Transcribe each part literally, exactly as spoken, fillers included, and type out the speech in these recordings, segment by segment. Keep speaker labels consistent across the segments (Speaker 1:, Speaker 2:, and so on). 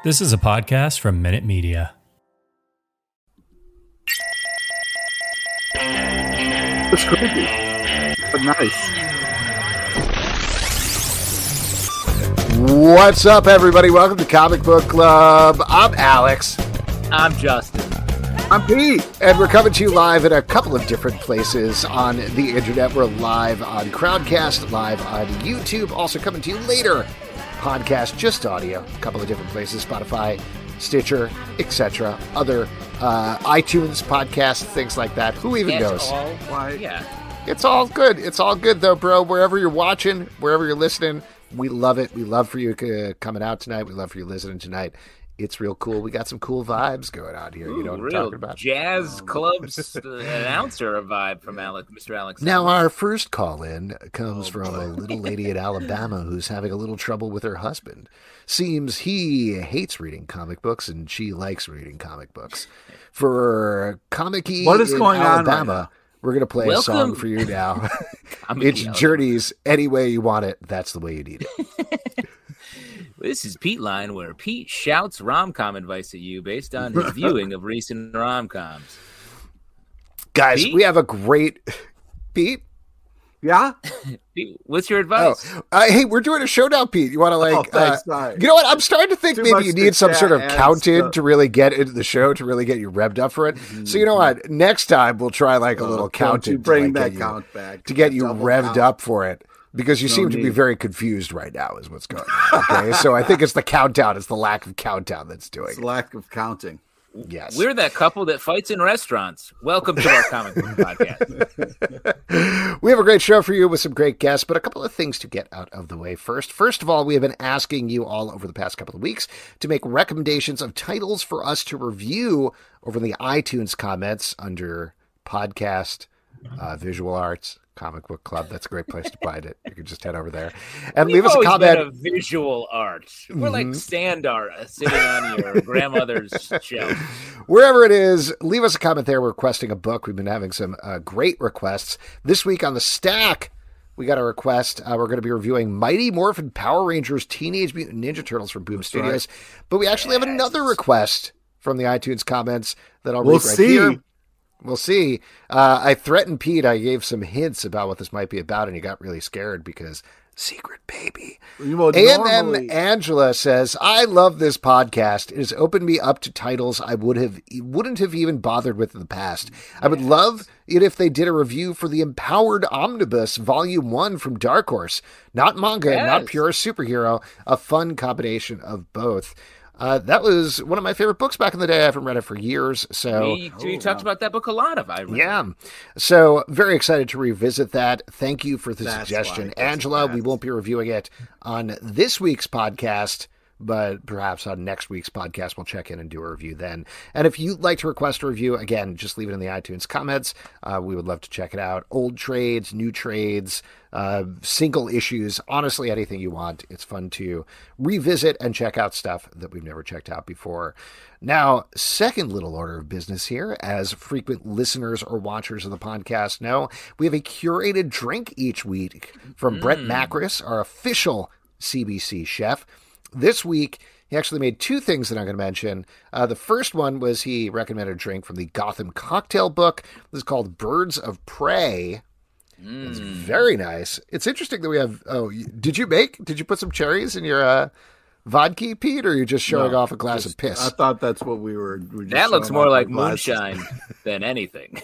Speaker 1: This is a podcast from Minute Media.
Speaker 2: It's creepy, but nice.
Speaker 3: What's up, everybody? Welcome to Comic Book Club. I'm Alex.
Speaker 4: I'm Justin.
Speaker 2: I'm Pete.
Speaker 3: And we're coming to you live in a couple of different places on the internet. We're live on Crowdcast, live on YouTube, also coming to you later. Podcast, just audio, a couple of different places, Spotify, Stitcher, et cetera. Other uh, iTunes podcasts, things like that. Who even
Speaker 4: It's
Speaker 3: knows?
Speaker 4: all, why, yeah.
Speaker 3: It's all good. It's all good, though, bro. Wherever you're watching, wherever you're listening, we love it. We love for you uh, coming out tonight. We love for you listening tonight. It's real cool. We got some cool vibes going on here.
Speaker 4: Ooh,
Speaker 3: you know what I'm
Speaker 4: real
Speaker 3: talking about?
Speaker 4: Jazz clubs uh, announcer vibe from Alex, Mister Alex.
Speaker 3: Now, our first call-in comes
Speaker 4: Oh,
Speaker 3: from
Speaker 4: boy.
Speaker 3: a little lady in Alabama who's having a little trouble with her husband. Seems he hates reading comic books and she likes reading comic books. For Comic-y
Speaker 2: What is
Speaker 3: in
Speaker 2: going on right
Speaker 3: Alabama,
Speaker 2: now?
Speaker 3: we're going to play
Speaker 4: Welcome.
Speaker 3: a song for you now.
Speaker 4: Comic-y
Speaker 3: It's
Speaker 4: Alabama.
Speaker 3: Journeys. Any way you want it, that's the way you need it.
Speaker 4: This is Pete Line, where Pete shouts rom-com advice at you based on his viewing of recent rom-coms.
Speaker 3: Guys,
Speaker 4: Pete?
Speaker 3: we have a great... Pete?
Speaker 2: Yeah?
Speaker 4: Pete, what's your
Speaker 3: Oh,
Speaker 4: advice?
Speaker 3: uh, hey, we're doing a show now, Pete. You want to like,
Speaker 2: Oh, thanks,
Speaker 3: uh,
Speaker 2: sorry.
Speaker 3: you know what? I'm starting to think
Speaker 2: Too
Speaker 3: maybe
Speaker 2: much
Speaker 3: you
Speaker 2: to
Speaker 3: need some
Speaker 2: chat
Speaker 3: sort of
Speaker 2: and
Speaker 3: count-in
Speaker 2: stuff.
Speaker 3: to really get into the show, to really get you revved up for it. So you know what? Next time we'll try like a
Speaker 2: Oh,
Speaker 3: little
Speaker 2: don't
Speaker 3: count-in
Speaker 2: you
Speaker 3: to,
Speaker 2: bring
Speaker 3: like,
Speaker 2: that
Speaker 3: get you-
Speaker 2: count back.
Speaker 3: to get you
Speaker 2: Double
Speaker 3: revved
Speaker 2: count.
Speaker 3: up for it. Because you
Speaker 2: No
Speaker 3: seem to be
Speaker 2: need.
Speaker 3: very confused right now is what's going on. Okay, so I think it's the countdown. It's the lack of countdown that's doing
Speaker 2: It's
Speaker 3: it.
Speaker 2: lack of counting.
Speaker 3: Yes.
Speaker 4: We're that couple that fights in restaurants. Welcome to our comic book podcast.
Speaker 3: We have a great show for you with some great guests, but a couple of things to get out of the way first. First of all, we have been asking you all over the past couple of weeks to make recommendations of titles for us to review over in the iTunes comments under podcast, uh, visual arts, comic book club. That's a great place to find it. You can just head over there and
Speaker 4: We've
Speaker 3: leave us a
Speaker 4: always
Speaker 3: comment.
Speaker 4: been a visual art. We're like sand art uh, sitting on your grandmother's shelf.
Speaker 3: Wherever it is, leave us a comment there requesting a book. We've been having some uh, great requests. This week on the stack, we got a request. Uh, we're going to be reviewing Mighty Morphin Power Rangers Teenage Mutant Ninja Turtles from Boom Studios. But we actually have another request from the iTunes comments that I'll
Speaker 2: We'll
Speaker 3: read right
Speaker 2: see.
Speaker 3: here. We'll see. Uh, I threatened Pete. I gave some hints about what this might be about, and he got really scared because secret baby.
Speaker 2: Well,
Speaker 3: A and M
Speaker 2: normally-
Speaker 3: Angela says, I love this podcast. It has opened me up to titles I would have wouldn't have even bothered with in the past. I would love it if they did a review for the Empowered Omnibus Volume one from Dark Horse. Not manga, not
Speaker 4: Yes.
Speaker 3: pure superhero. A fun combination of both. Uh, that was one of my favorite books back in the day. I haven't read it for years, so...
Speaker 4: We, we talked about that book a lot of I remember.
Speaker 3: Yeah. So very excited to revisit that. Thank you for the
Speaker 2: That's
Speaker 3: suggestion.
Speaker 2: why it doesn't
Speaker 3: Angela, we
Speaker 2: last.
Speaker 3: won't be reviewing it on this week's podcast, but perhaps on next week's podcast, we'll check in and do a review then. And if you'd like to request a review, again, just leave it in the iTunes comments. Uh, we would love to check it out. Old trades, new trades, uh, single issues, honestly, anything you want. It's fun to revisit and check out stuff that we've never checked out before. Now, second little order of business here, as frequent listeners or watchers of the podcast know, we have a curated drink each week from Brett Macris, our official C B C chef. This week, he actually made two things that I'm going to mention. Uh, the first one was he recommended a drink from the Gotham Cocktail book. This is called Birds of Prey. It's very nice. It's interesting that we have... Oh, you- did you make... Did you put some cherries in your uh, vodka, Pete, or are you just showing
Speaker 2: No,
Speaker 3: off a glass
Speaker 2: just-
Speaker 3: of piss?
Speaker 2: I thought that's what we were. we were just
Speaker 4: That looks
Speaker 2: showing
Speaker 4: more
Speaker 2: off
Speaker 4: like
Speaker 2: our glasses.
Speaker 4: moonshine than anything.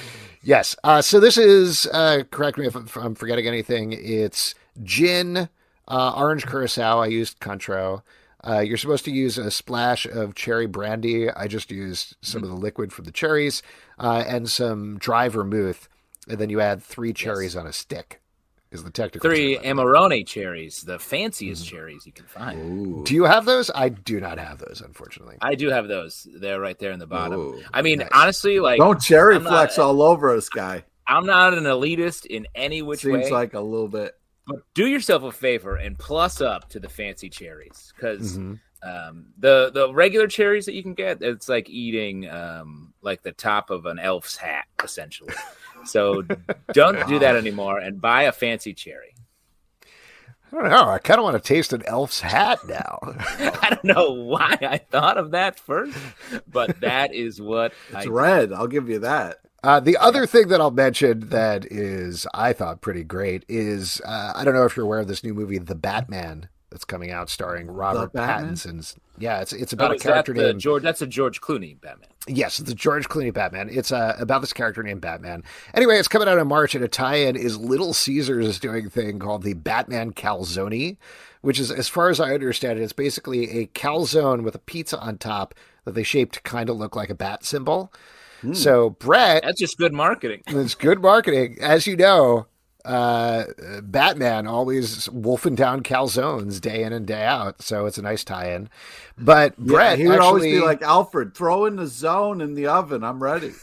Speaker 3: Yes. Uh, so this is, uh, correct me if, if I'm forgetting anything, it's gin, uh, orange curacao. I used Cointreau. Uh, you're supposed to use a splash of cherry brandy. I just used some of the liquid from the cherries uh, and some dry vermouth. And then you add three cherries on a stick is the technical
Speaker 4: Three
Speaker 3: term.
Speaker 4: Amarone cherries, the fanciest cherries you can find.
Speaker 3: Do you have those? I do not have those, unfortunately.
Speaker 4: I do have those. They're right there in the bottom.
Speaker 2: Ooh,
Speaker 4: I mean,
Speaker 3: nice.
Speaker 4: honestly, like
Speaker 2: Don't cherry
Speaker 4: I'm not-
Speaker 2: flex all over us, guy.
Speaker 4: I'm not an elitist in any which
Speaker 2: Seems
Speaker 4: way.
Speaker 2: like a little bit.
Speaker 4: But do yourself a favor and plus up to the fancy cherries because
Speaker 3: Mhm.
Speaker 4: um, the the regular cherries that you can get, it's like eating um, like the top of an elf's hat, essentially. So don't do that anymore and buy a fancy cherry.
Speaker 3: I don't know. I kind of want to taste an elf's hat now.
Speaker 4: I don't know why I thought of that first, but that is what
Speaker 2: It's
Speaker 4: I
Speaker 2: red. I'll give you that.
Speaker 3: Uh, the other thing that I'll mention that is, I thought, pretty great is, uh, I don't know if you're aware of this new movie, The Batman, that's coming out starring Robert
Speaker 2: Batman?
Speaker 3: Pattinson's. Yeah, it's it's
Speaker 4: Oh,
Speaker 3: about a
Speaker 4: is
Speaker 3: character
Speaker 4: that the
Speaker 3: named...
Speaker 4: George. That's a George Clooney Batman.
Speaker 3: Yes, it's the George Clooney Batman. It's uh, about this character named Batman. Anyway, it's coming out in March, and a tie-in is Little Caesars is doing a thing called the Batman Calzone, which is, as far as I understand it, it's basically a calzone with a pizza on top that they shaped to kind of look like a bat symbol. Hmm. So, Brett...
Speaker 4: That's just good marketing.
Speaker 3: It's good marketing. As you know, uh, Batman always wolfing down calzones day in and day out, so it's a nice tie-in. But Brett,
Speaker 2: yeah, he would
Speaker 3: actually,
Speaker 2: always be like, Alfred, throw in the zone in the oven. I'm ready.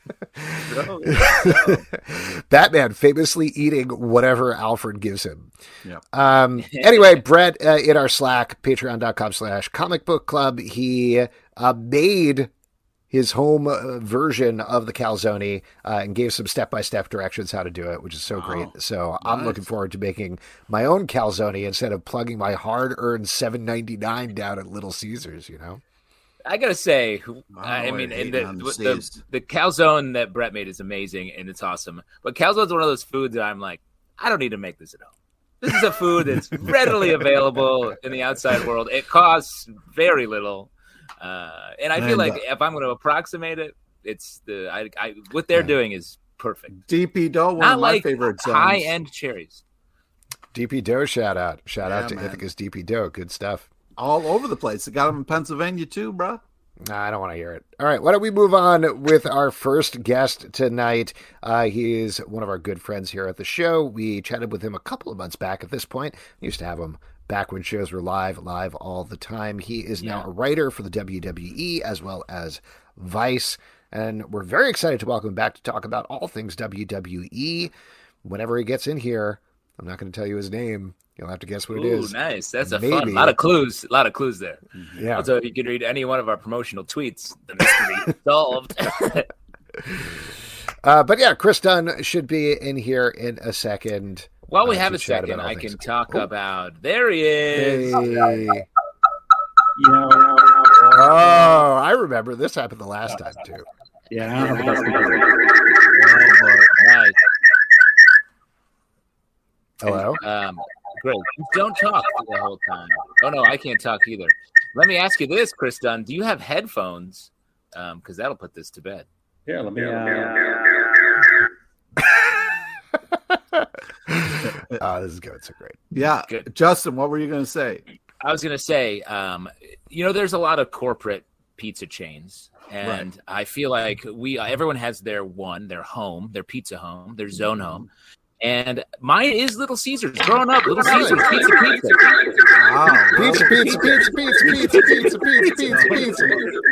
Speaker 3: Batman famously eating whatever Alfred gives him.
Speaker 2: Yeah.
Speaker 3: Um, anyway, Brett, uh, in our Slack, patreon.com slash comic book club, he uh, made his home uh, version of the calzone uh, and gave some step-by-step directions how to do it, which is so
Speaker 2: Oh,
Speaker 3: great. So
Speaker 2: nice.
Speaker 3: I'm looking forward to making my own calzone instead of plugging my hard-earned seven ninety-nine down at Little Caesars, you know?
Speaker 4: I gotta say, I
Speaker 2: Oh,
Speaker 4: mean,
Speaker 2: I
Speaker 4: and
Speaker 2: hate
Speaker 4: the,
Speaker 2: on the
Speaker 4: the,
Speaker 2: C's.
Speaker 4: the the calzone that Brett made is amazing and it's awesome. But calzone's one of those foods that I'm like, I don't need to make this at home. This is a food that's readily available in the outside world. It costs very little, uh, and I feel
Speaker 2: And,
Speaker 4: like
Speaker 2: uh,
Speaker 4: if I'm going to approximate it, it's the I, I what they're
Speaker 3: Yeah.
Speaker 4: doing is perfect.
Speaker 2: D P Dough, one
Speaker 4: Not
Speaker 2: of my
Speaker 4: like
Speaker 2: favorite zones.
Speaker 4: high end cherries.
Speaker 3: D P Dough shout out. Shout
Speaker 2: Yeah,
Speaker 3: out to
Speaker 2: man.
Speaker 3: Ithaca's D P Dough. Good stuff.
Speaker 2: All over the place. They got them in Pennsylvania too, bro.
Speaker 3: Nah, I don't want to hear it. All right, why don't we move on with our first guest tonight? Uh, he is one of our good friends here at the show. We chatted with him a couple of months back at this point. We used to have him back when shows were live, live all the time. He is now
Speaker 4: Yeah.
Speaker 3: a writer for the W W E as well as Vice, and we're very excited to welcome him back to talk about all things W W E. Whenever he gets in here, I'm not going to tell you his name. You'll have to guess what it
Speaker 4: Ooh,
Speaker 3: is.
Speaker 4: nice. That's a
Speaker 3: Maybe.
Speaker 4: fun. A lot of clues. A lot of clues there.
Speaker 3: Yeah.
Speaker 4: Also, if you could read any one of our promotional tweets, the mystery is solved.
Speaker 3: Uh, but yeah, Chris Dunn should be in here in a second.
Speaker 4: While we
Speaker 3: uh,
Speaker 4: have
Speaker 3: to
Speaker 4: a
Speaker 3: chat
Speaker 4: second,
Speaker 3: about all
Speaker 4: I
Speaker 3: things.
Speaker 4: can talk
Speaker 3: Oh.
Speaker 4: about. There he is.
Speaker 3: Hey.
Speaker 5: You know,
Speaker 3: Oh, I remember this happened the last time too.
Speaker 5: yeah, I don't know if that's because
Speaker 4: Nice.
Speaker 3: Hello.
Speaker 4: Um, great. Don't talk the whole time. Oh no, I can't talk either. Let me ask you this, Chris Dunn. Do you have headphones? Um, because that'll put this to bed.
Speaker 5: here, let me. Uh,
Speaker 3: Oh, this is going so great.
Speaker 2: Yeah.
Speaker 4: Good.
Speaker 2: Justin, what were you going to say?
Speaker 4: I was going to say, um, you know, there's a lot of corporate pizza chains, and
Speaker 2: Right.
Speaker 4: I feel like we everyone has their one, their home, their pizza home, their zone home, and mine is Little Caesars. Growing up, Little Caesars pizza, pizza.
Speaker 2: Wow.
Speaker 3: Pizza, pizza, pizza, pizza, pizza, pizza, pizza, pizza, pizza.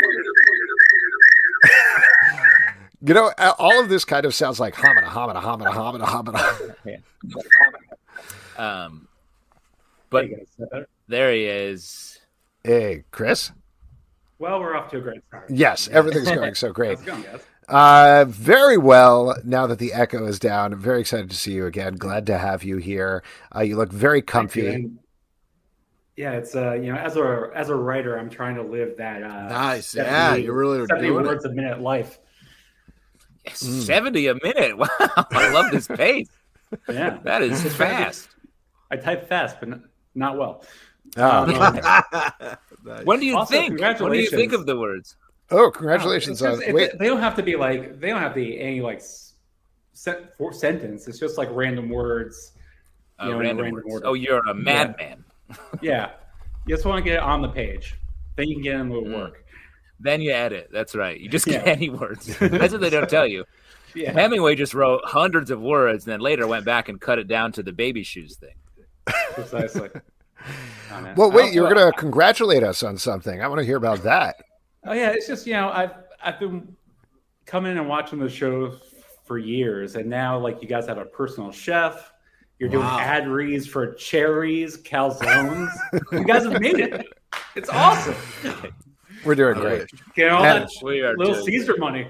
Speaker 3: You know, all of this kind of sounds like homina, homina, homina, homina, homina.
Speaker 4: Um, but there he is.
Speaker 3: Hey, Chris.
Speaker 5: well, we're off to a great start.
Speaker 3: Yes, everything's going so great.
Speaker 5: How's it going, guys?
Speaker 3: Uh, very well. Now that the echo is down, I'm very excited to see you again. Glad to have you here. Uh, you look very comfy.
Speaker 5: And, yeah, it's uh, you know, as a as a writer, I'm trying to live that. Uh,
Speaker 2: Nice.
Speaker 5: seventy
Speaker 2: Yeah, you really are
Speaker 5: seventy
Speaker 2: doing
Speaker 5: words
Speaker 2: it.
Speaker 5: a minute life.
Speaker 3: Mm.
Speaker 4: seventy a minute. Wow, I love this pace.
Speaker 5: Yeah,
Speaker 4: That is fast.
Speaker 5: I type fast, but not, not well.
Speaker 3: Oh,
Speaker 5: Um,
Speaker 2: Nice.
Speaker 4: When do you
Speaker 5: Also,
Speaker 4: think? When do you think
Speaker 5: congratulations.
Speaker 4: of the words?
Speaker 3: oh, congratulations
Speaker 5: It's
Speaker 3: on
Speaker 5: just- it-
Speaker 3: wait.
Speaker 5: They don't have to be like they don't have to be any like set for sentence. It's just like random words.
Speaker 4: Uh,
Speaker 5: You know, in a
Speaker 4: random
Speaker 5: random
Speaker 4: words.
Speaker 5: order.
Speaker 4: Oh, you're a madman.
Speaker 5: Yeah, you just want to get it on the page. Then you can get in the
Speaker 4: Mm.
Speaker 5: work.
Speaker 4: Then you edit. That's right. You just
Speaker 5: Yeah.
Speaker 4: get any words. That's what they don't tell you.
Speaker 5: Yeah.
Speaker 4: Hemingway just wrote hundreds of words and then later went back and cut it down to the baby shoes thing.
Speaker 5: Precisely. Oh, man.
Speaker 3: Well,
Speaker 5: I
Speaker 3: wait, you're
Speaker 5: also-
Speaker 3: going to congratulate us on something. I want to hear about that.
Speaker 5: Oh yeah, it's just you know I've I've been coming and watching the show for years, and now like you guys have a personal chef. You're doing
Speaker 2: Wow.
Speaker 5: ad reads for cherries, calzones. You guys have made it. It's awesome.
Speaker 3: We're doing great.
Speaker 5: Get all
Speaker 3: And-
Speaker 5: that
Speaker 4: We are
Speaker 5: Little
Speaker 4: doing-
Speaker 5: Caesar money.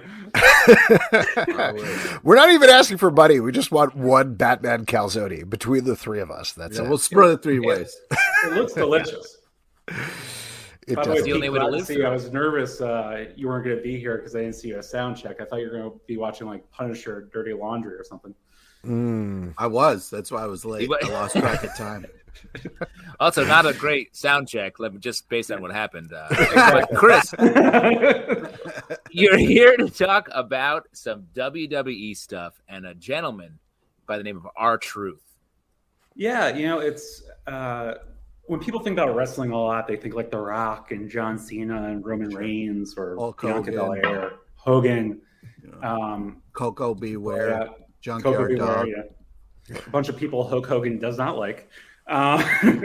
Speaker 3: We're not even asking for money. We just want one Batman calzone between the three of us. That's
Speaker 2: Yeah,
Speaker 3: it.
Speaker 2: we'll spread it three ways.
Speaker 5: It looks delicious.
Speaker 3: It
Speaker 5: By the way,
Speaker 3: does.
Speaker 4: the only
Speaker 5: Pete,
Speaker 4: way to
Speaker 5: glad
Speaker 4: live
Speaker 5: see
Speaker 4: through
Speaker 5: you.
Speaker 4: it.
Speaker 5: I was nervous uh, you weren't going to be here because I didn't see you at a sound check. I thought you were going to be watching like Punisher, Dirty Laundry, or something.
Speaker 3: Mm.
Speaker 2: I was. That's why I was late. I lost track of time.
Speaker 4: Also, not a great sound check. Let me just based on what happened. Uh, but Chris, you're here to talk about some W W E stuff and a gentleman by the name of R-Truth.
Speaker 5: Yeah, you know, it's uh, when people think about wrestling a lot, they think like The Rock and John Cena and Roman Reigns or
Speaker 2: Hulk
Speaker 5: Bianca
Speaker 2: Hogan.
Speaker 5: Belair, Hogan, um,
Speaker 2: Coco Beware,
Speaker 5: yeah, Coco
Speaker 2: Junkyard
Speaker 5: Beware,
Speaker 2: Dog.
Speaker 5: yeah. A bunch of people Hulk Hogan does not like. Uh,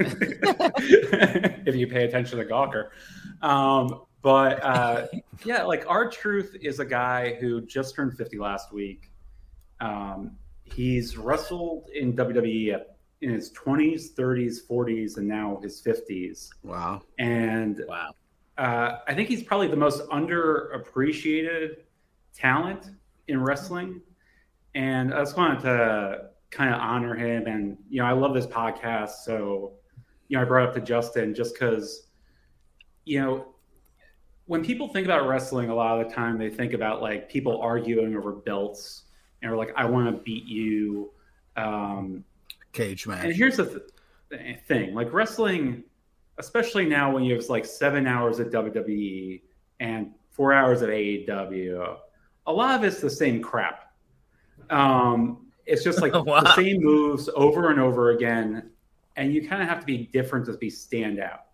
Speaker 5: if you pay attention to Gawker. Um, but uh, yeah, like R-Truth is a guy who just turned fifty last week. Um, he's wrestled in W W E in his twenties, thirties, forties, and now his fifties.
Speaker 2: Wow.
Speaker 5: And
Speaker 4: Wow.
Speaker 5: uh, I think he's probably the most underappreciated talent in wrestling. And I just wanted to kind of honor him. And, you know, I love this podcast. So, you know, I brought up to Justin just because, you know, when people think about wrestling, a lot of the time they think about like people arguing over belts and are like, I want to beat you. Um,
Speaker 2: Cage
Speaker 5: and
Speaker 2: match.
Speaker 5: here's the th- thing, like wrestling, especially now when you have like seven hours at W W E and four hours at A E W, a lot of it's the same crap. Um, it's just like
Speaker 4: Wow.
Speaker 5: the same moves over and over again. And you kind of have to be different to be stand out.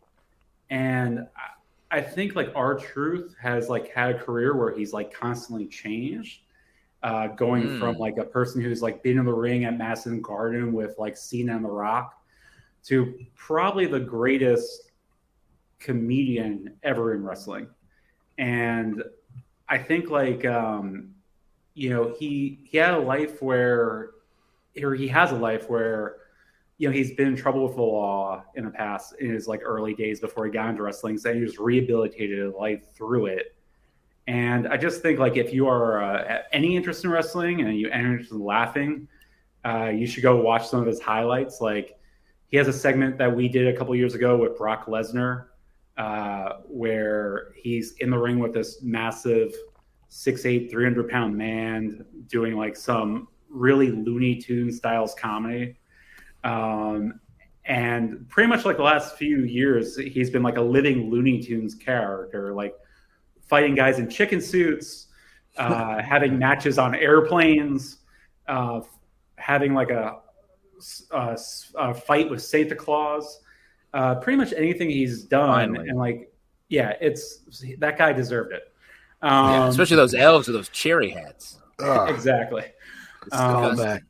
Speaker 5: And I, I think like R-Truth has like had a career where he's like constantly changed. Uh, going
Speaker 4: Mm.
Speaker 5: from like a person who's like been in the ring at Madison Garden with like Cena and The Rock to probably the greatest comedian ever in wrestling. And I think like, um, you know, he, he had a life where, or he has a life where, you know, he's been in trouble with the law in the past in his like early days before he got into wrestling. So he just rehabilitated his life through it. And I just think, like, if you are uh, any interest in wrestling and you are interested in laughing, uh, you should go watch some of his highlights. Like, he has a segment that we did a couple years ago with Brock Lesnar, uh, where he's in the ring with this massive six eight, three hundred pound man doing like some really Looney Tunes styles comedy. Um, and pretty much like the last few years, he's been like a living Looney Tunes character, like fighting guys in chicken suits, uh, having matches on airplanes, uh, having like a, a, a fight with Santa Claus, uh, pretty much anything he's done.
Speaker 4: Finally.
Speaker 5: And like, yeah, it's that guy deserved it. Um,
Speaker 4: Yeah, especially those elves with those cherry hats.
Speaker 3: Ugh.
Speaker 5: exactly. Um,
Speaker 2: Callback.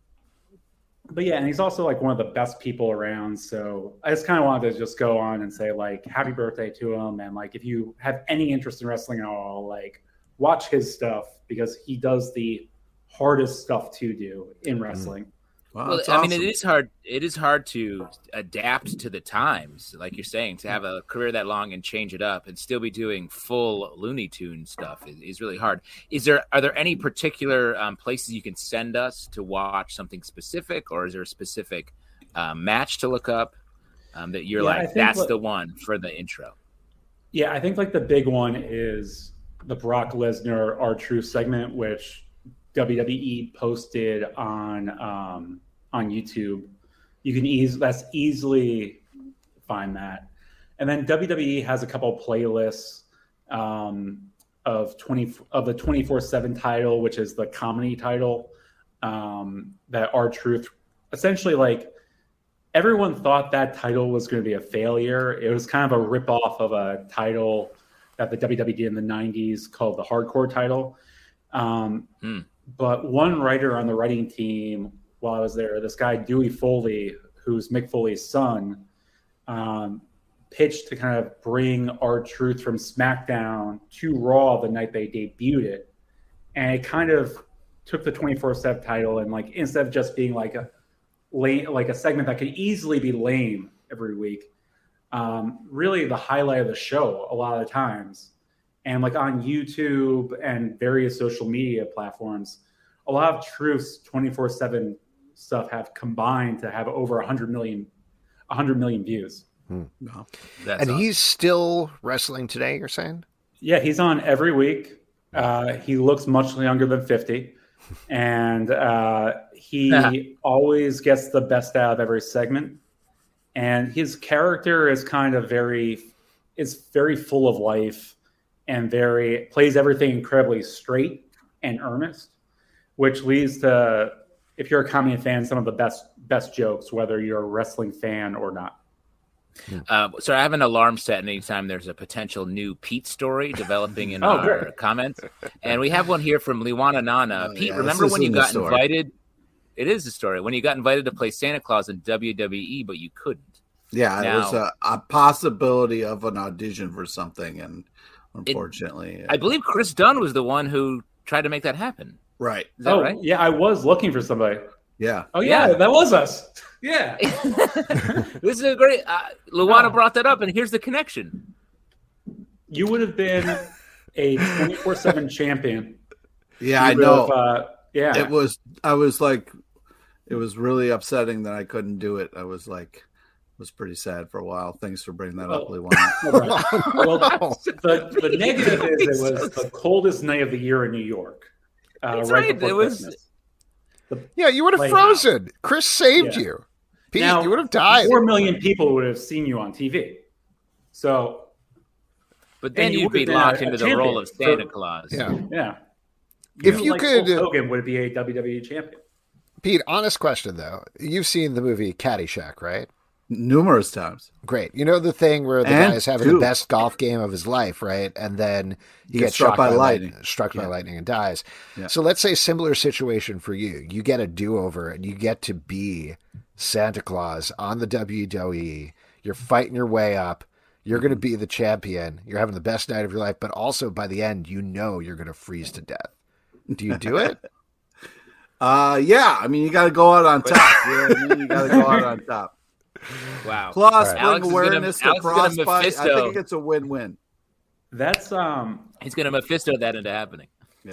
Speaker 5: But yeah, and he's also like one of the best people around. So I just kind of wanted to just go on and say like happy birthday to him. And like if you have any interest in wrestling at all, like watch his stuff because he does the hardest stuff to do in wrestling.
Speaker 2: Wow,
Speaker 4: Well,
Speaker 2: that's
Speaker 4: I mean, it
Speaker 2: awesome.
Speaker 4: is hard. It is hard to adapt to the times, like you're saying, to have a career that long and change it up and still be doing full Looney Tune stuff is, is really hard. Is there are there any particular um, places you can send us to watch something specific, or is there a specific uh, match to look up um, that you're
Speaker 5: Yeah, I
Speaker 4: like
Speaker 5: think
Speaker 4: that's
Speaker 5: what-
Speaker 4: the one for the intro?
Speaker 5: Yeah, I think like the big one is the Brock Lesnar R-Truth segment, which W W E posted on um, on YouTube. You can ease that's easily find that, and then W W E has a couple playlists um, of twenty of the twenty-four seven title, which is the comedy title um, that R-Truth essentially like. Everyone thought that title was going to be a failure. It was kind of a ripoff of a title that the W W E did in the nineties called the Hardcore title. Um,
Speaker 4: Hmm.
Speaker 5: But one writer on the writing team while I was there, this guy, Dewey Foley, who's Mick Foley's son, um, pitched to kind of bring R-Truth from SmackDown to Raw the night they debuted it. And it kind of took the twenty-four seven title and like instead of just being like a lame, like a segment that could easily be lame every week, um, really the highlight of the show a lot of the times. And like on YouTube and various social media platforms, a lot of Truth's twenty-four seven stuff have combined to have over one hundred million, one hundred million views.
Speaker 3: Hmm.
Speaker 2: No.
Speaker 4: That's
Speaker 3: And
Speaker 4: awesome.
Speaker 3: he's still wrestling today, you're saying?
Speaker 5: Yeah, he's on every week. Uh, he looks much younger than fifty. And uh, he always gets the best out of every segment. And his character is kind of very, is very full of life and very, plays everything incredibly straight and earnest, which leads to, if you're a comedy fan, some of the best best jokes, whether you're a wrestling fan or not.
Speaker 4: Uh, so I have an alarm set anytime there's a potential new Pete story developing in
Speaker 5: Oh,
Speaker 4: our
Speaker 5: great.
Speaker 4: comments. And we have one here from Liwana Nana.
Speaker 2: Oh,
Speaker 4: Pete,
Speaker 2: yeah,
Speaker 4: remember
Speaker 2: this
Speaker 4: when you
Speaker 2: isn't a
Speaker 4: got
Speaker 2: story.
Speaker 4: invited? It is a story. When you got invited to play Santa Claus in W W E, but you couldn't.
Speaker 2: Yeah,
Speaker 4: Now-
Speaker 2: it was a, a possibility of an audition for something, and unfortunately,
Speaker 4: I believe Chris Dunn was the one who tried to make that happen.
Speaker 2: right.
Speaker 4: Is that
Speaker 5: Oh,
Speaker 4: right?
Speaker 5: yeah, I was looking for somebody.
Speaker 2: Yeah,
Speaker 5: Oh, yeah,
Speaker 4: Yeah.
Speaker 5: that was us. Yeah.
Speaker 4: This is a great. Uh, Luana
Speaker 5: Oh.
Speaker 4: brought that up, and here's the connection.
Speaker 5: You would have been a twenty-four seven champion.
Speaker 2: yeah,
Speaker 5: You
Speaker 2: I
Speaker 5: would
Speaker 2: know.
Speaker 5: have, uh, yeah.
Speaker 2: It was. I was like, it was really upsetting that I couldn't do it. I was like, was pretty sad for a while. Thanks for bringing that up,
Speaker 5: Oh.
Speaker 2: Liwana.
Speaker 5: All right. Well, the, the negative is it was the coldest night of the year in New York. Uh,
Speaker 4: That's
Speaker 5: right.
Speaker 4: right.
Speaker 5: before
Speaker 4: It was-
Speaker 5: Christmas.
Speaker 3: Yeah, you would have
Speaker 5: Like-
Speaker 3: frozen. Chris saved
Speaker 5: Yeah.
Speaker 3: you. Pete,
Speaker 5: Now,
Speaker 3: you would have died.
Speaker 5: Four million people would have seen you on T V. So,
Speaker 4: But then
Speaker 5: And you
Speaker 4: you'd be
Speaker 5: would've been
Speaker 4: locked
Speaker 5: a-
Speaker 4: into
Speaker 5: a
Speaker 4: the
Speaker 5: champion.
Speaker 4: role of Santa
Speaker 5: So-
Speaker 4: Claus.
Speaker 3: Yeah.
Speaker 5: yeah.
Speaker 3: If you
Speaker 5: like
Speaker 3: could-
Speaker 5: Hulk Hogan would be a W W E champion.
Speaker 3: Pete, honest question, though. You've seen the movie Caddyshack, right?
Speaker 2: Numerous times.
Speaker 3: Great. You know the thing where the
Speaker 2: And
Speaker 3: guy's having
Speaker 2: two.
Speaker 3: the best golf game of his life, right? And then he
Speaker 2: Gets
Speaker 3: gets
Speaker 2: struck
Speaker 3: struck
Speaker 2: by
Speaker 3: by
Speaker 2: lightning.
Speaker 3: lightning, struck by
Speaker 2: Yeah.
Speaker 3: lightning and dies.
Speaker 2: Yeah.
Speaker 3: So let's say similar situation for you. You get a do-over and you get to be Santa Claus on the W W E. You're fighting your way up. You're going to be the champion. You're having the best night of your life, but also by the end, you know you're going to freeze to death. Do you do it?
Speaker 2: Uh, yeah. I mean, you got to go out on top. You know what I mean? You got to go out on top.
Speaker 4: Wow.
Speaker 2: Plus,
Speaker 3: All right.
Speaker 2: bring
Speaker 4: Alex is gonna-
Speaker 2: awareness to
Speaker 4: Alex is gonna
Speaker 2: frostbite. I
Speaker 4: Mephisto.
Speaker 2: think it's a win-win.
Speaker 5: That's um.
Speaker 4: He's going to Mephisto that into happening.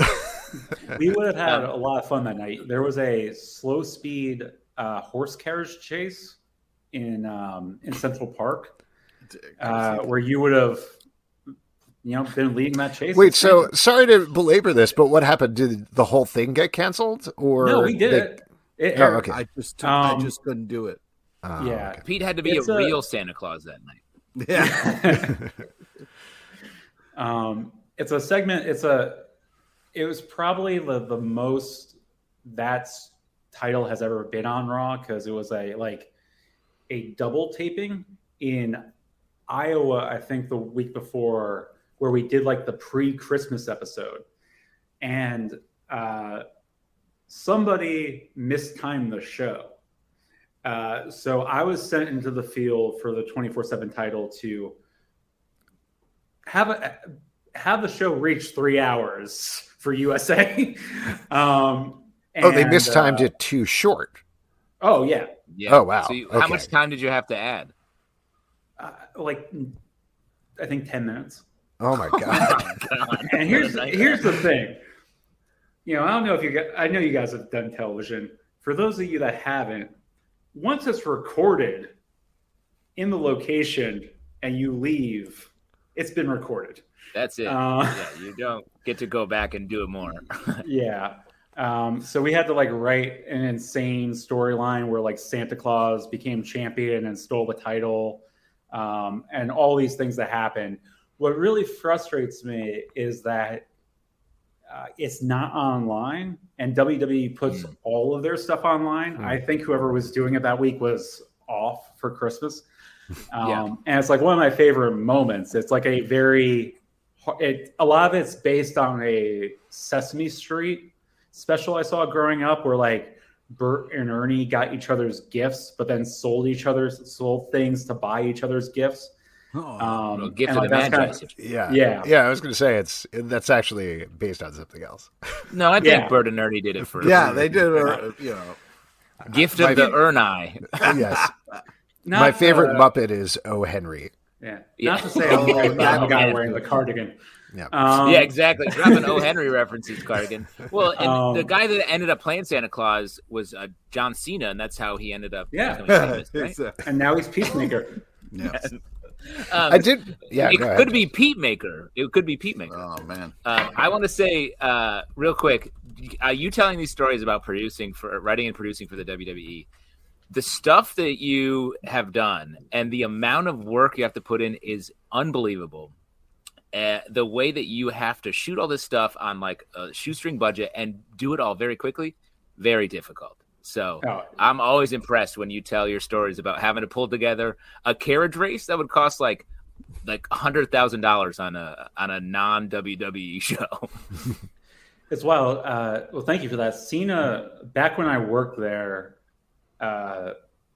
Speaker 5: We would have had a lot of fun that night. There was a slow speed uh, horse carriage chase in um, in Central Park uh, where you would have, you know, been leading that chase.
Speaker 3: Wait, so sorry to belabor this, but what happened? Did the whole thing get canceled? Or
Speaker 5: no, we did
Speaker 3: they-
Speaker 5: it. It
Speaker 3: Oh,
Speaker 5: aired.
Speaker 3: okay.
Speaker 2: I just, I
Speaker 5: Um,
Speaker 2: just couldn't do it.
Speaker 3: Oh,
Speaker 5: yeah.
Speaker 3: okay.
Speaker 4: Pete had to be
Speaker 5: It's
Speaker 4: a,
Speaker 5: a-
Speaker 4: real Santa Claus that night.
Speaker 2: Yeah.
Speaker 5: um, it's a segment. It's a. It was probably the the most that title has ever been on Raw because it was a like a double taping in Iowa. I think the week before where we did like the pre-Christmas episode, and uh, somebody mistimed the show. Uh, so I was sent into the field for the twenty-four seven title to have a have the show reach three hours for U S A. um,
Speaker 3: Oh, they
Speaker 5: and,
Speaker 3: mistimed
Speaker 5: uh,
Speaker 3: it too short.
Speaker 5: Oh yeah,
Speaker 4: Yeah.
Speaker 3: Oh, wow.
Speaker 4: So you,
Speaker 3: Okay.
Speaker 4: How much time did you have to add?
Speaker 5: uh, like I think ten minutes.
Speaker 3: Oh my god.
Speaker 4: God.
Speaker 5: And here's
Speaker 4: What a
Speaker 5: here's the thing. You know, I don't know if you guys, I know you guys have done television. For those of you that haven't, once it's recorded in the location and you leave, it's been recorded.
Speaker 4: That's it.
Speaker 5: Uh,
Speaker 4: yeah, you don't get to go back and do it more.
Speaker 5: Yeah. Um, so we had to like write an insane storyline where like Santa Claus became champion and stole the title, um, and all these things that happened. What really frustrates me is that uh, it's not online, and W W E puts
Speaker 4: Mm.
Speaker 5: all of their stuff online.
Speaker 3: Mm.
Speaker 5: I think whoever was doing it that week was off for Christmas. Um,
Speaker 4: Yeah.
Speaker 5: And it's like one of my favorite moments. It's like a very, it, a lot of it's based on a Sesame Street special I saw growing up where like Bert and Ernie got each other's gifts, but then sold each other's, sold things to buy each other's gifts.
Speaker 2: Oh,
Speaker 5: Um,
Speaker 4: Well, gift
Speaker 5: and,
Speaker 4: of
Speaker 5: like,
Speaker 4: the
Speaker 5: that's
Speaker 4: Magi.
Speaker 5: kind of-
Speaker 3: Yeah.
Speaker 5: Yeah.
Speaker 3: Yeah, I was going to say it's that's actually based on something else.
Speaker 4: No, I think
Speaker 5: Yeah.
Speaker 4: Bert and Ernie did it for
Speaker 2: yeah, they did. A, you know,
Speaker 4: gift
Speaker 3: My-
Speaker 4: of the Ernie.
Speaker 3: Yes.
Speaker 5: Not,
Speaker 3: My favorite
Speaker 5: uh,
Speaker 3: Muppet is O. Henry.
Speaker 5: Yeah.
Speaker 4: Yeah.
Speaker 5: Not to say I'm the
Speaker 4: Oh,
Speaker 5: guy
Speaker 4: man.
Speaker 5: wearing the cardigan.
Speaker 3: Yeah.
Speaker 5: Um,
Speaker 4: yeah, exactly. Dropping O. Henry references, Cardigan. Well, and
Speaker 5: Um,
Speaker 4: the guy that ended up playing Santa Claus was uh, John Cena, and that's how he ended up
Speaker 5: Yeah.
Speaker 4: becoming famous, right?
Speaker 2: It's, uh,
Speaker 5: And now he's Peacemaker.
Speaker 2: yes.
Speaker 4: Um,
Speaker 3: I did. Yeah,
Speaker 4: it
Speaker 3: go
Speaker 4: could
Speaker 3: ahead.
Speaker 4: be Pete Maker. It could be Pete Maker.
Speaker 2: Oh man.
Speaker 4: Uh, I want to say uh, real quick, uh, you telling these stories about producing for writing and producing for the W W E, the stuff that you have done and the amount of work you have to put in is unbelievable. Uh, the way that you have to shoot all this stuff on like a shoestring budget and do it all very quickly, very difficult. So
Speaker 5: Oh.
Speaker 4: I'm always impressed when you tell your stories about having to pull together a carriage race that would cost like like a hundred thousand dollars on a on a non W W E show.
Speaker 5: As well. Uh, well, thank you for that. Cena, back when I worked there, uh,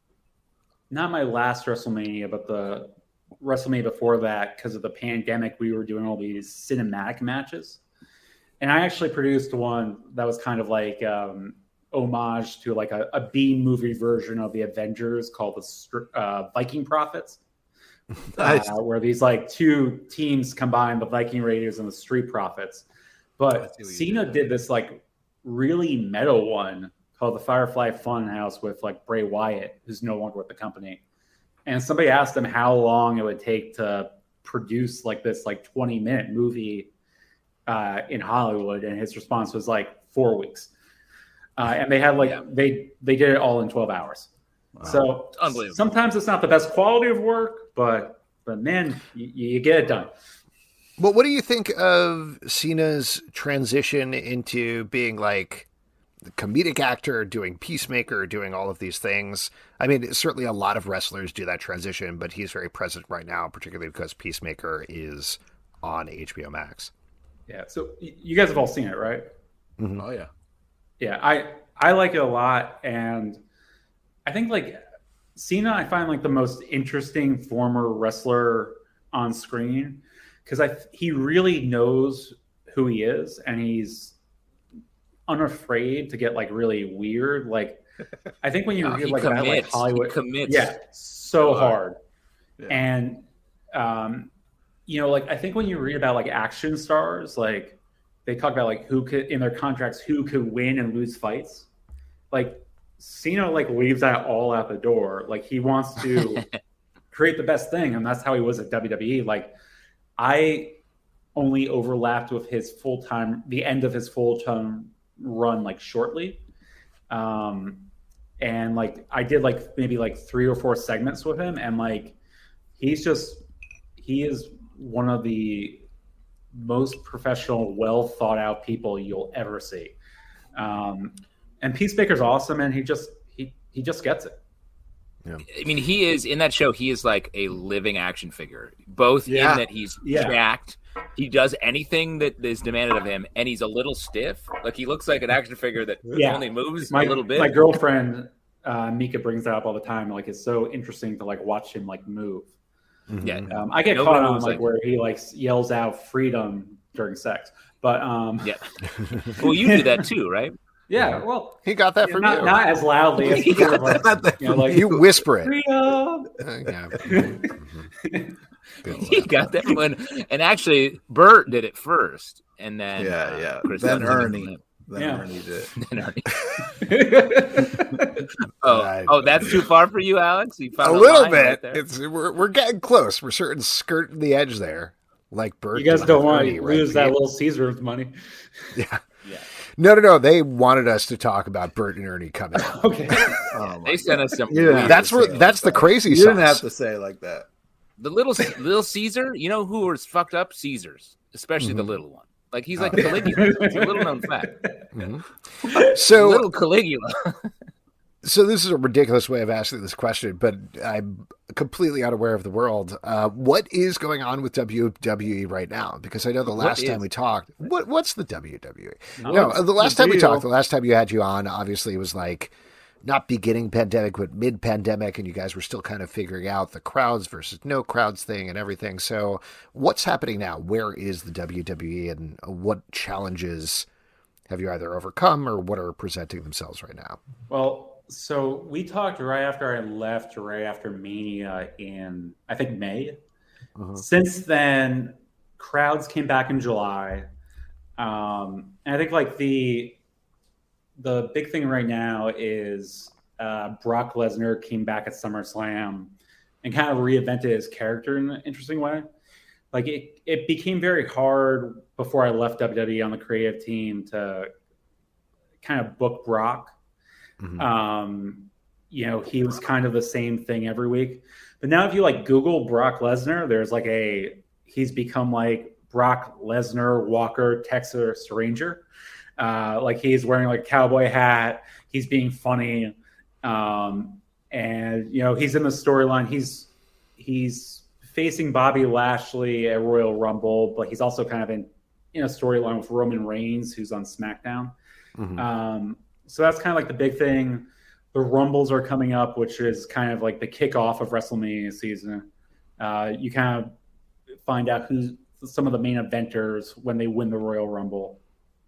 Speaker 5: not my last WrestleMania, but the WrestleMania before that, because of the pandemic, we were doing all these cinematic matches. And I actually produced one that was kind of like um, homage to like a, a B movie version of the Avengers called the uh, Viking Prophets.
Speaker 2: Nice.
Speaker 5: Uh, where these like two teams combine, the Viking Raiders and the Street Profits. But
Speaker 2: see what you
Speaker 5: Cena
Speaker 2: did.
Speaker 5: did this like really metal one called the Firefly Funhouse with like Bray Wyatt, who's no longer with the company. And somebody asked him how long it would take to produce like this like twenty minute movie uh, in Hollywood, and his response was like four weeks. Uh, and they had like
Speaker 4: Yeah.
Speaker 5: they they did it all in twelve hours.
Speaker 2: Wow.
Speaker 5: So
Speaker 4: Unbelievable.
Speaker 5: sometimes it's not the best quality of work, but but man, you, you get it done.
Speaker 3: Well, what do you think of Cena's transition into being like the comedic actor, doing Peacemaker, doing all of these things? I mean, certainly a lot of wrestlers do that transition, but he's very present right now, particularly because Peacemaker is on H B O Max.
Speaker 5: Yeah. So y- you guys have all seen it, right?
Speaker 2: Oh yeah.
Speaker 5: Yeah, I I like it a lot, and I think like Cena, I find like the most interesting former wrestler on screen because I he really knows who he is, and he's unafraid to get like really weird. Like I think when you
Speaker 4: No,
Speaker 5: read
Speaker 4: he
Speaker 5: like about like
Speaker 4: commits. He
Speaker 5: Hollywood,
Speaker 4: commits.
Speaker 5: yeah, so
Speaker 2: Hard.
Speaker 5: hard,
Speaker 2: Yeah.
Speaker 5: and um, you know, like I think when you read about like action stars, like they talk about like who could in their contracts who could win and lose fights. Like Cena like leaves that all out the door. Like he wants to create the best thing, and that's how he was at W W E. Like I only overlapped with his full time, the end of his full time run, like shortly, um, and like I did like maybe like three or four segments with him, and like he's just he is one of the most professional, well thought out people you'll ever see. Um, and Peacemaker's awesome, and he just he he just gets it.
Speaker 4: I mean, he is in that show. He is like a living action figure, both
Speaker 2: Yeah.
Speaker 4: in that he's
Speaker 5: Yeah.
Speaker 4: jacked. He does anything that is demanded of him, and he's a little stiff. Like he looks like an action figure that
Speaker 5: Yeah.
Speaker 4: only moves
Speaker 5: My
Speaker 4: a little bit.
Speaker 5: my girlfriend uh, Mika brings that up all the time. Like it's so interesting to like watch him like move.
Speaker 4: yeah,
Speaker 5: Um, I get
Speaker 4: Nobody
Speaker 5: caught on
Speaker 4: moves
Speaker 5: like,
Speaker 4: like
Speaker 5: where he like yells out freedom during sex, but um,
Speaker 4: yeah. Well, you do that too, right?
Speaker 5: yeah, well,
Speaker 3: He got that from
Speaker 5: not
Speaker 3: you.
Speaker 5: not as loudly as sort of like,
Speaker 2: Not that
Speaker 5: you know, like
Speaker 3: You whisper it.
Speaker 5: freedom.
Speaker 3: Uh, yeah. Mhm. Good
Speaker 4: He
Speaker 3: laugh.
Speaker 4: got that one, and actually, Bert did it first, and then
Speaker 2: Yeah,
Speaker 4: uh,
Speaker 2: yeah.
Speaker 4: Chris
Speaker 2: Then
Speaker 4: Evans
Speaker 2: Ernie.
Speaker 4: did it.
Speaker 2: Then
Speaker 5: Yeah.
Speaker 2: Ernie did.
Speaker 4: Then Ernie. Oh,
Speaker 3: Right.
Speaker 4: oh, that's too far for you, Alex. You
Speaker 3: A
Speaker 4: found
Speaker 3: little
Speaker 4: line right
Speaker 3: bit.
Speaker 4: there.
Speaker 3: It's we're we're getting close. We're certain skirting the edge there, like Bert.
Speaker 5: You guys
Speaker 3: did
Speaker 5: don't
Speaker 3: with
Speaker 5: want
Speaker 3: Ernie,
Speaker 5: to
Speaker 3: right?
Speaker 5: lose that
Speaker 3: We-
Speaker 5: little Caesar's money.
Speaker 3: Yeah.
Speaker 4: Yeah.
Speaker 3: No, no, no. They wanted us to talk about Bert and Ernie coming. out.
Speaker 5: Okay.
Speaker 2: Oh, my
Speaker 4: They sent us some.
Speaker 2: You didn't
Speaker 4: weird-
Speaker 2: have
Speaker 3: That's
Speaker 2: to
Speaker 3: where
Speaker 2: say it
Speaker 3: that's the
Speaker 2: like that.
Speaker 3: crazy
Speaker 2: You
Speaker 3: sauce.
Speaker 2: didn't have to say it like that.
Speaker 4: the little little Caesar. You know who was fucked up? Caesars, especially the
Speaker 3: Mhm.
Speaker 4: little one. Like he's like Caligula. It's a little known fact.
Speaker 3: Mhm. So
Speaker 4: Little Caligula.
Speaker 3: So this is a ridiculous way of asking this question, but I'm completely unaware of the world. Uh, what is going on with W W E right now? Because I know the
Speaker 4: What
Speaker 3: last time
Speaker 4: is?
Speaker 3: we talked, what what's the W W E?
Speaker 5: No,
Speaker 3: No,
Speaker 5: it's
Speaker 3: the last
Speaker 5: the
Speaker 3: time we
Speaker 5: deal.
Speaker 3: talked, the last time you had you on, obviously it was like not beginning pandemic, but mid pandemic, and you guys were still kind of figuring out the crowds versus no crowds thing and everything. So what's happening now? Where is the W W E, and what challenges have you either overcome or what are presenting themselves right now?
Speaker 5: Well, so we talked right after I left, right after Mania in I think May,
Speaker 3: Uh-huh.
Speaker 5: Since then, crowds came back in July. Um, and I think like the the big thing right now is uh, Brock Lesnar came back at SummerSlam and kind of reinvented his character in an interesting way. Like it, it became very hard before I left W W E on the creative team to kind of book Brock. Mm-hmm. Um, you know, he was kind of the same thing every week. But now if you like Google Brock Lesnar, there's like a, he's become like Brock Lesnar Walker Texas Ranger. Uh, like he's wearing like a cowboy hat. He's being funny. Um, and, you know, he's in the storyline. He's, he's facing Bobby Lashley at Royal Rumble, but he's also kind of in, in a storyline with Roman Reigns, who's on SmackDown. Mm-hmm. Um, so that's kind of like the big thing. The Rumbles are coming up, which is kind of like the kickoff of WrestleMania season. Uh, you kind of find out who's some of the main eventers when they win the Royal Rumble.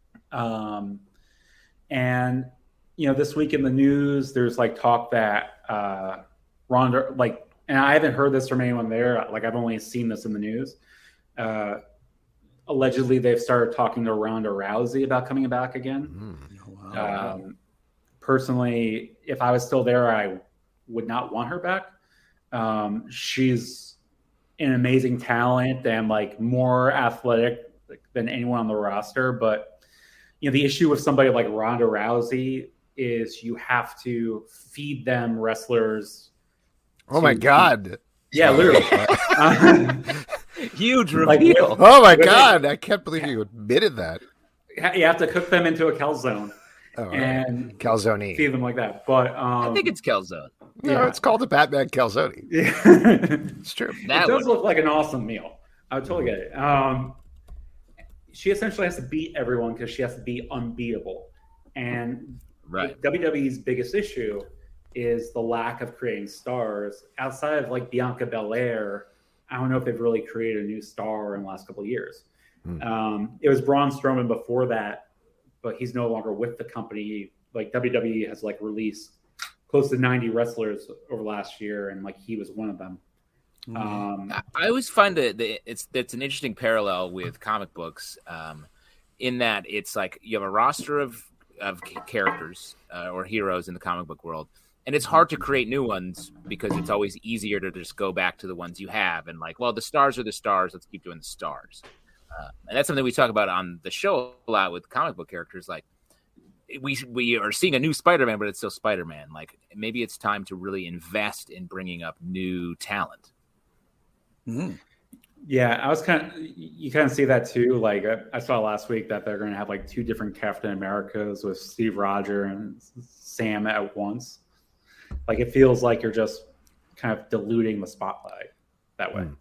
Speaker 5: Um, and, you know, this week in the news, there's like talk that uh, Ronda, like, and I haven't heard this from anyone there. Like, I've only seen this in the news. Uh, allegedly, they've started talking to Ronda Rousey about coming back again.
Speaker 3: Mm.
Speaker 2: Oh, wow.
Speaker 5: Um, personally, if I was still there, I would not want her back. Um, she's an amazing talent and like more athletic than anyone on the roster. But, you know, the issue with somebody like Ronda Rousey is you have to feed them wrestlers.
Speaker 3: Oh my God.
Speaker 5: Yeah, literally. um,
Speaker 4: Huge reveal.
Speaker 5: Like,
Speaker 3: oh my God. I can't believe you admitted that.
Speaker 5: You have to cook them into a calzone.
Speaker 3: Oh,
Speaker 5: and
Speaker 3: calzone.
Speaker 5: Feed them like that. But um,
Speaker 4: I think it's calzone.
Speaker 3: No,
Speaker 5: yeah.
Speaker 3: it's called a Batman calzone.
Speaker 5: Yeah.
Speaker 3: It's true.
Speaker 4: That
Speaker 5: it does
Speaker 4: one.
Speaker 5: look like an awesome meal. I would totally get it. Um, she essentially has to beat everyone because she has to be unbeatable. And
Speaker 4: right.
Speaker 5: W W E's biggest issue is the lack of creating stars. Outside of like Bianca Belair, I don't know if they've really created a new star in the last couple of years. Hmm. Um, it was Braun Strowman before that, but he's no longer with the company. Like W W E has like released close to ninety wrestlers over last year, and like he was one of them.
Speaker 4: Mm-hmm.
Speaker 5: Um,
Speaker 4: I always find that it's it's an interesting parallel with comic books, um, in that it's like you have a roster of of characters uh, or heroes in the comic book world, and it's hard to create new ones because it's always easier to just go back to the ones you have and like, well, the stars are the stars. Let's keep doing the stars. Uh, and that's something we talk about on the show a lot with comic book characters. Like we we are seeing a new Spider-Man, but it's still Spider-Man. Like maybe it's time to really invest in bringing up new talent.
Speaker 5: Mm-hmm. Yeah, I was kind of, you kind of see that too. Like I, I saw last week that they're going to have like two different Captain Americas with Steve Rogers and Sam at once. Like it feels like you're just kind of diluting the spotlight that way. Mm.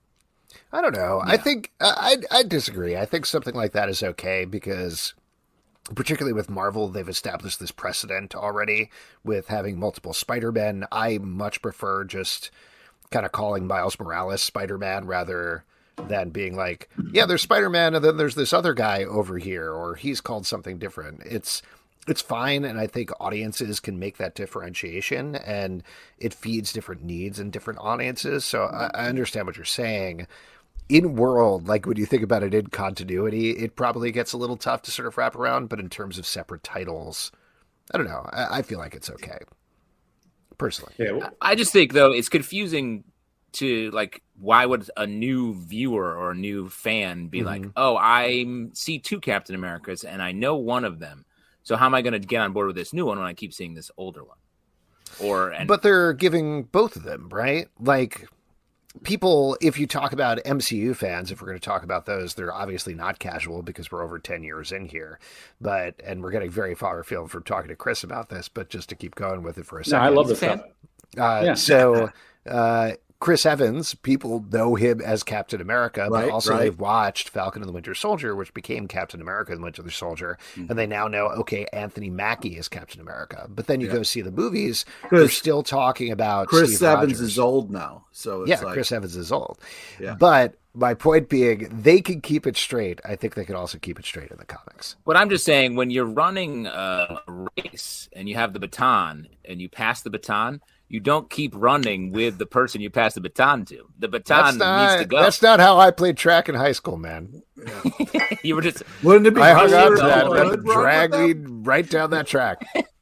Speaker 3: I don't know.
Speaker 5: Yeah.
Speaker 3: I think I I disagree. I think something like that is okay because, particularly with Marvel, they've established this precedent already with having multiple Spider-Men. I much prefer just kind of calling Miles Morales Spider-Man rather than being like, yeah, there's Spider-Man and then there's this other guy over here, or he's called something different. It's it's fine, and I think audiences can make that differentiation, and it feeds different needs in different audiences. So I, I understand what you're saying. In world, like when you think about it in continuity, it probably gets a little tough to sort of wrap around, but in terms of separate titles, I don't know. I, I feel like it's okay. Personally.
Speaker 5: Yeah.
Speaker 4: I just think though it's confusing to like, why would a new viewer or a new fan be mm-hmm. like, oh, I see two Captain Americas and I know one of them. So how am I going to get on board with this new one when I keep seeing this older one? Or and
Speaker 3: But they're giving both of them, right? Like people, if you talk about M C U fans, if we're going to talk about those, they're obviously not casual because we're over ten years in here. But, and we're getting very far afield from talking to Chris about this, but just to keep going with it for a second.
Speaker 5: No, I love this stuff.
Speaker 3: Uh,
Speaker 5: yeah.
Speaker 3: So, uh, Chris Evans, people know him as Captain America, but
Speaker 2: right,
Speaker 3: also
Speaker 2: right.
Speaker 3: they've watched Falcon and the Winter Soldier, which became Captain America and the Winter Soldier. Mm-hmm. And they now know, okay, Anthony Mackie is Captain America. But then you yeah. go see the movies, they're still talking about
Speaker 2: Chris
Speaker 3: Steve
Speaker 2: Evans
Speaker 3: Rogers.
Speaker 2: is old now. So it's
Speaker 3: yeah,
Speaker 2: like,
Speaker 3: Chris Evans is old.
Speaker 2: Yeah.
Speaker 3: But my point being, they can keep it straight. I think they can also keep it straight in the comics.
Speaker 4: But I'm just saying, when you're running a race and you have the baton and you pass the baton, you don't keep running with the person you pass the baton to. The
Speaker 3: That's
Speaker 4: baton
Speaker 3: not,
Speaker 4: needs to go.
Speaker 3: that's not how I played track in high school, man.
Speaker 4: You were just
Speaker 2: Wouldn't it be
Speaker 3: I hung on
Speaker 2: cooler
Speaker 3: to
Speaker 2: if
Speaker 3: that.
Speaker 2: you
Speaker 3: That
Speaker 2: would run
Speaker 3: drag
Speaker 2: with
Speaker 3: me
Speaker 2: them?
Speaker 3: right down that track.